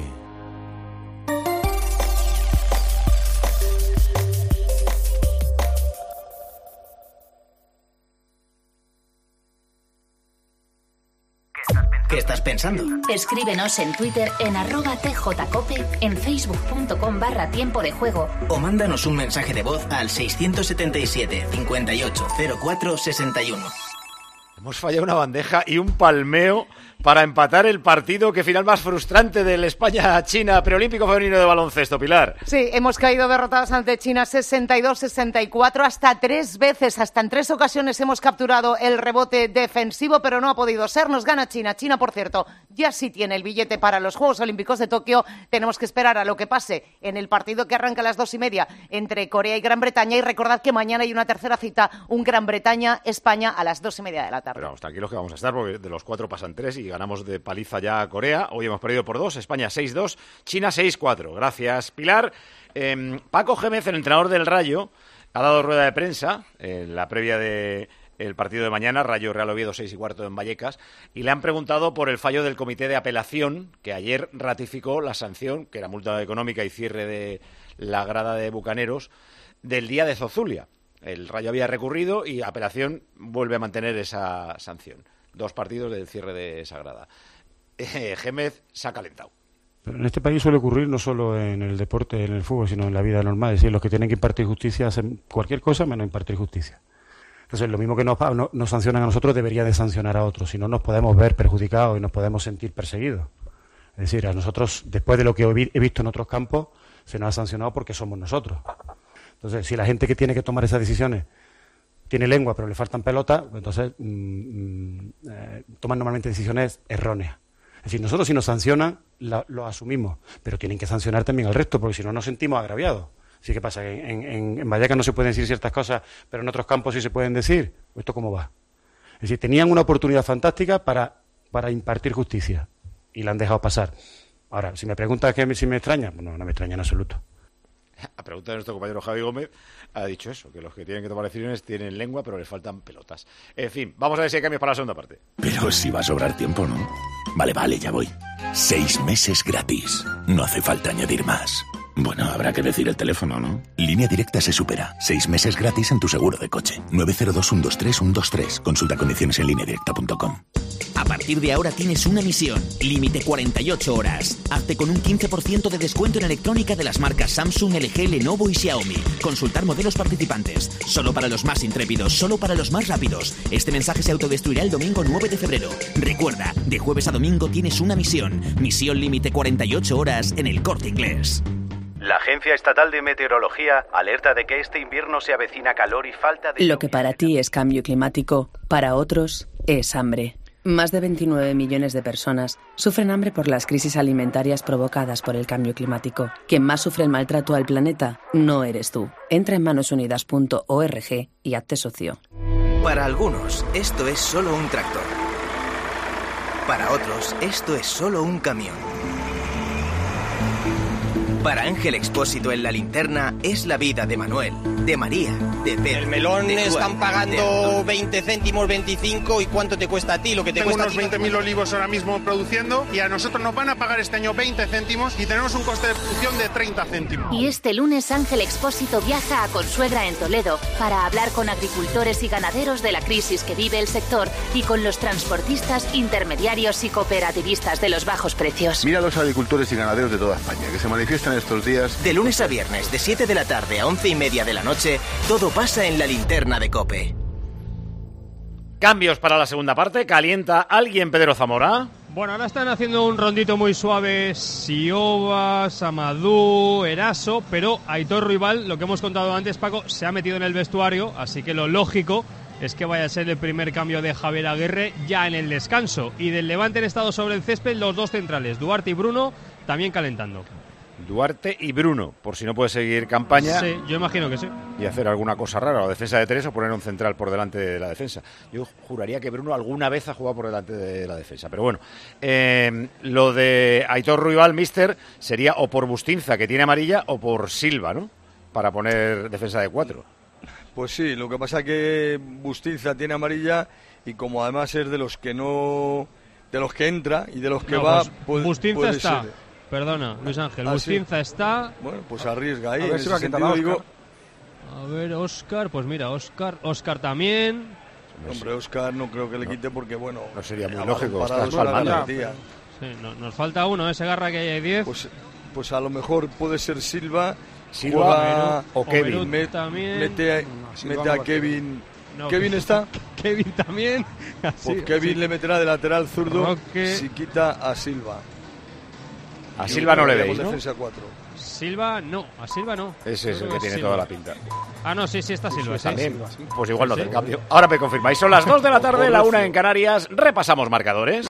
¿Qué estás estás pensando. Escríbenos en Twitter en @tjcope, en facebook.com/tiempo de juego. O mándanos un mensaje de voz al 677 58 04 61. Hemos fallado una bandeja y un palmeo para empatar el partido, que final más frustrante del España-China preolímpico femenino de baloncesto, Pilar. Sí, hemos caído derrotados ante China 62-64, hasta 3 veces, hasta en 3 ocasiones hemos capturado el rebote defensivo, pero no ha podido ser. Nos gana China. China, por cierto, ya sí tiene el billete para los Juegos Olímpicos de Tokio. Tenemos que esperar a lo que pase en el partido que arranca a las 2:30 entre Corea y Gran Bretaña, y recordad que mañana hay una tercera cita, un Gran Bretaña-España a las 2:30 de la tarde. Pero vamos, tranquilos que vamos a estar, porque de los 4 pasan 3 y ganamos de paliza ya a Corea. Hoy hemos perdido por 2, España 6-2, China 6-4. Gracias, Pilar. Paco Gémez, el entrenador del Rayo, ha dado rueda de prensa en la previa del partido de mañana, Rayo Real Oviedo 6:15 en Vallecas, y le han preguntado por el fallo del comité de apelación, que ayer ratificó la sanción, que era multa económica y cierre de la grada de Bucaneros, del día de Zozulia. El Rayo había recurrido y apelación vuelve a mantener esa sanción. 2 partidos del cierre de esa grada. Gémez se ha calentado. Pero en este país suele ocurrir no solo en el deporte, en el fútbol, sino en la vida normal. Es decir, los que tienen que impartir justicia hacen cualquier cosa menos impartir justicia. Entonces, lo mismo que nos sancionan a nosotros debería de sancionar a otros. Si no, nos podemos ver perjudicados y nos podemos sentir perseguidos. Es decir, a nosotros, después de lo que he visto en otros campos, se nos ha sancionado porque somos nosotros. Entonces, si la gente que tiene que tomar esas decisiones tiene lengua pero le faltan pelotas, entonces toman normalmente decisiones erróneas. Es decir, nosotros si nos sancionan lo asumimos, pero tienen que sancionar también al resto, porque si no nos sentimos agraviados. Así que pasa, en Vallecas no se pueden decir ciertas cosas, pero en otros campos sí se pueden decir. ¿Esto cómo va? Es decir, tenían una oportunidad fantástica para impartir justicia y la han dejado pasar. Ahora, si me preguntas si me extraña, bueno, no me extraña en absoluto. A pregunta de nuestro compañero Javi Gómez, ha dicho eso, que los que tienen que tomar decisiones tienen lengua, pero les faltan pelotas. En fin, vamos a ver si hay cambios para la segunda parte. Pero si va a sobrar tiempo, ¿no? Vale, ya voy. 6 meses gratis. No hace falta añadir más. Bueno, habrá que decir el teléfono, ¿no? Línea Directa se supera. 6 meses gratis en tu seguro de coche. 902-123-123. Consulta condiciones en lineadirecta.com. A partir de ahora tienes una misión. Límite 48 horas. Hazte con un 15% de descuento en electrónica de las marcas Samsung, LG, Lenovo y Xiaomi. Consultar modelos participantes. Solo para los más intrépidos, solo para los más rápidos. Este mensaje se autodestruirá el domingo 9 de febrero. Recuerda, de jueves a domingo tienes una misión. Misión límite 48 horas en El Corte Inglés. La Agencia Estatal de Meteorología alerta de que este invierno se avecina calor y falta de... Lo que para ti es cambio climático, para otros es hambre. Más de 29 millones de personas sufren hambre por las crisis alimentarias provocadas por el cambio climático. Quien más sufre el maltrato al planeta no eres tú. Entra en manosunidas.org y hazte socio. Para algunos, esto es solo un tractor. Para otros, esto es solo un camión. Para Ángel Expósito en La Linterna es la vida de Manuel, de María, de Pedro. El melón de Juan, están pagando 20 céntimos, 25, ¿y cuánto te cuesta a ti? Lo que te Tengo cuesta unos 20.000 olivos ahora mismo produciendo y a nosotros nos van a pagar este año 20 céntimos y tenemos un coste de producción de 30 céntimos. Y este lunes Ángel Expósito viaja a Consuegra en Toledo para hablar con agricultores y ganaderos de la crisis que vive el sector y con los transportistas, intermediarios y cooperativistas de los bajos precios. Mira a los agricultores y ganaderos de toda España que se manifiestan estos días. De lunes a viernes, de 7 de la tarde a 11:30 de la noche, todo pasa en La Linterna de COPE. Cambios para la segunda parte. ¿Calienta alguien Pedro Zamora? Bueno, ahora están haciendo un rondito muy suave Sioba, Samadú, Eraso, pero Aitor Ruibal, lo que hemos contado antes, Paco, se ha metido en el vestuario, así que lo lógico es que vaya a ser el primer cambio de Javier Aguirre ya en el descanso. Y del Levante han estado sobre el césped los dos centrales, Duarte y Bruno, también calentando. Duarte y Bruno, por si no puede seguir campaña. Sí, yo imagino que sí. Y hacer alguna cosa rara, o defensa de 3 o poner un central por delante de la defensa. Yo juraría que Bruno alguna vez ha jugado por delante de la defensa, pero bueno. Lo de Aitor Ruibal, míster, sería o por Bustinza, que tiene amarilla, o por Silva, ¿no? Para poner defensa de 4. Pues sí, lo que pasa es que Bustinza tiene amarilla y como además es de los que no... de los que entra y de los que va... Pues Bustinza está... ser. Perdona, Luis Ángel, Bustinza sí está... Bueno, pues arriesga ahí. A ver si va a quitar a Óscar. A ver, Óscar, pues mira, Óscar también... Hombre, Óscar no creo que le quite porque, bueno... No sería muy balón lógico, parado estás es una palmando. garantía. Sí, nos falta uno, Segarra, que hay 10. Pues a lo mejor puede ser Silva Silva o Kevin. También. Mete a Kevin. No, ¿Kevin está? Kevin también. Pues Kevin le meterá de lateral zurdo Roque. si quita a Silva. A Silva no le veis, ¿no? Defensa 4. Silva no, a Silva no. Ese es el que tiene Silva. toda la pinta. Ah, no, sí, está Silva. Sí, También. Silva. Pues igual no Sí. te cambio. Ahora me confirmáis. Son las 2 de la tarde, la 1 en Canarias. Repasamos marcadores.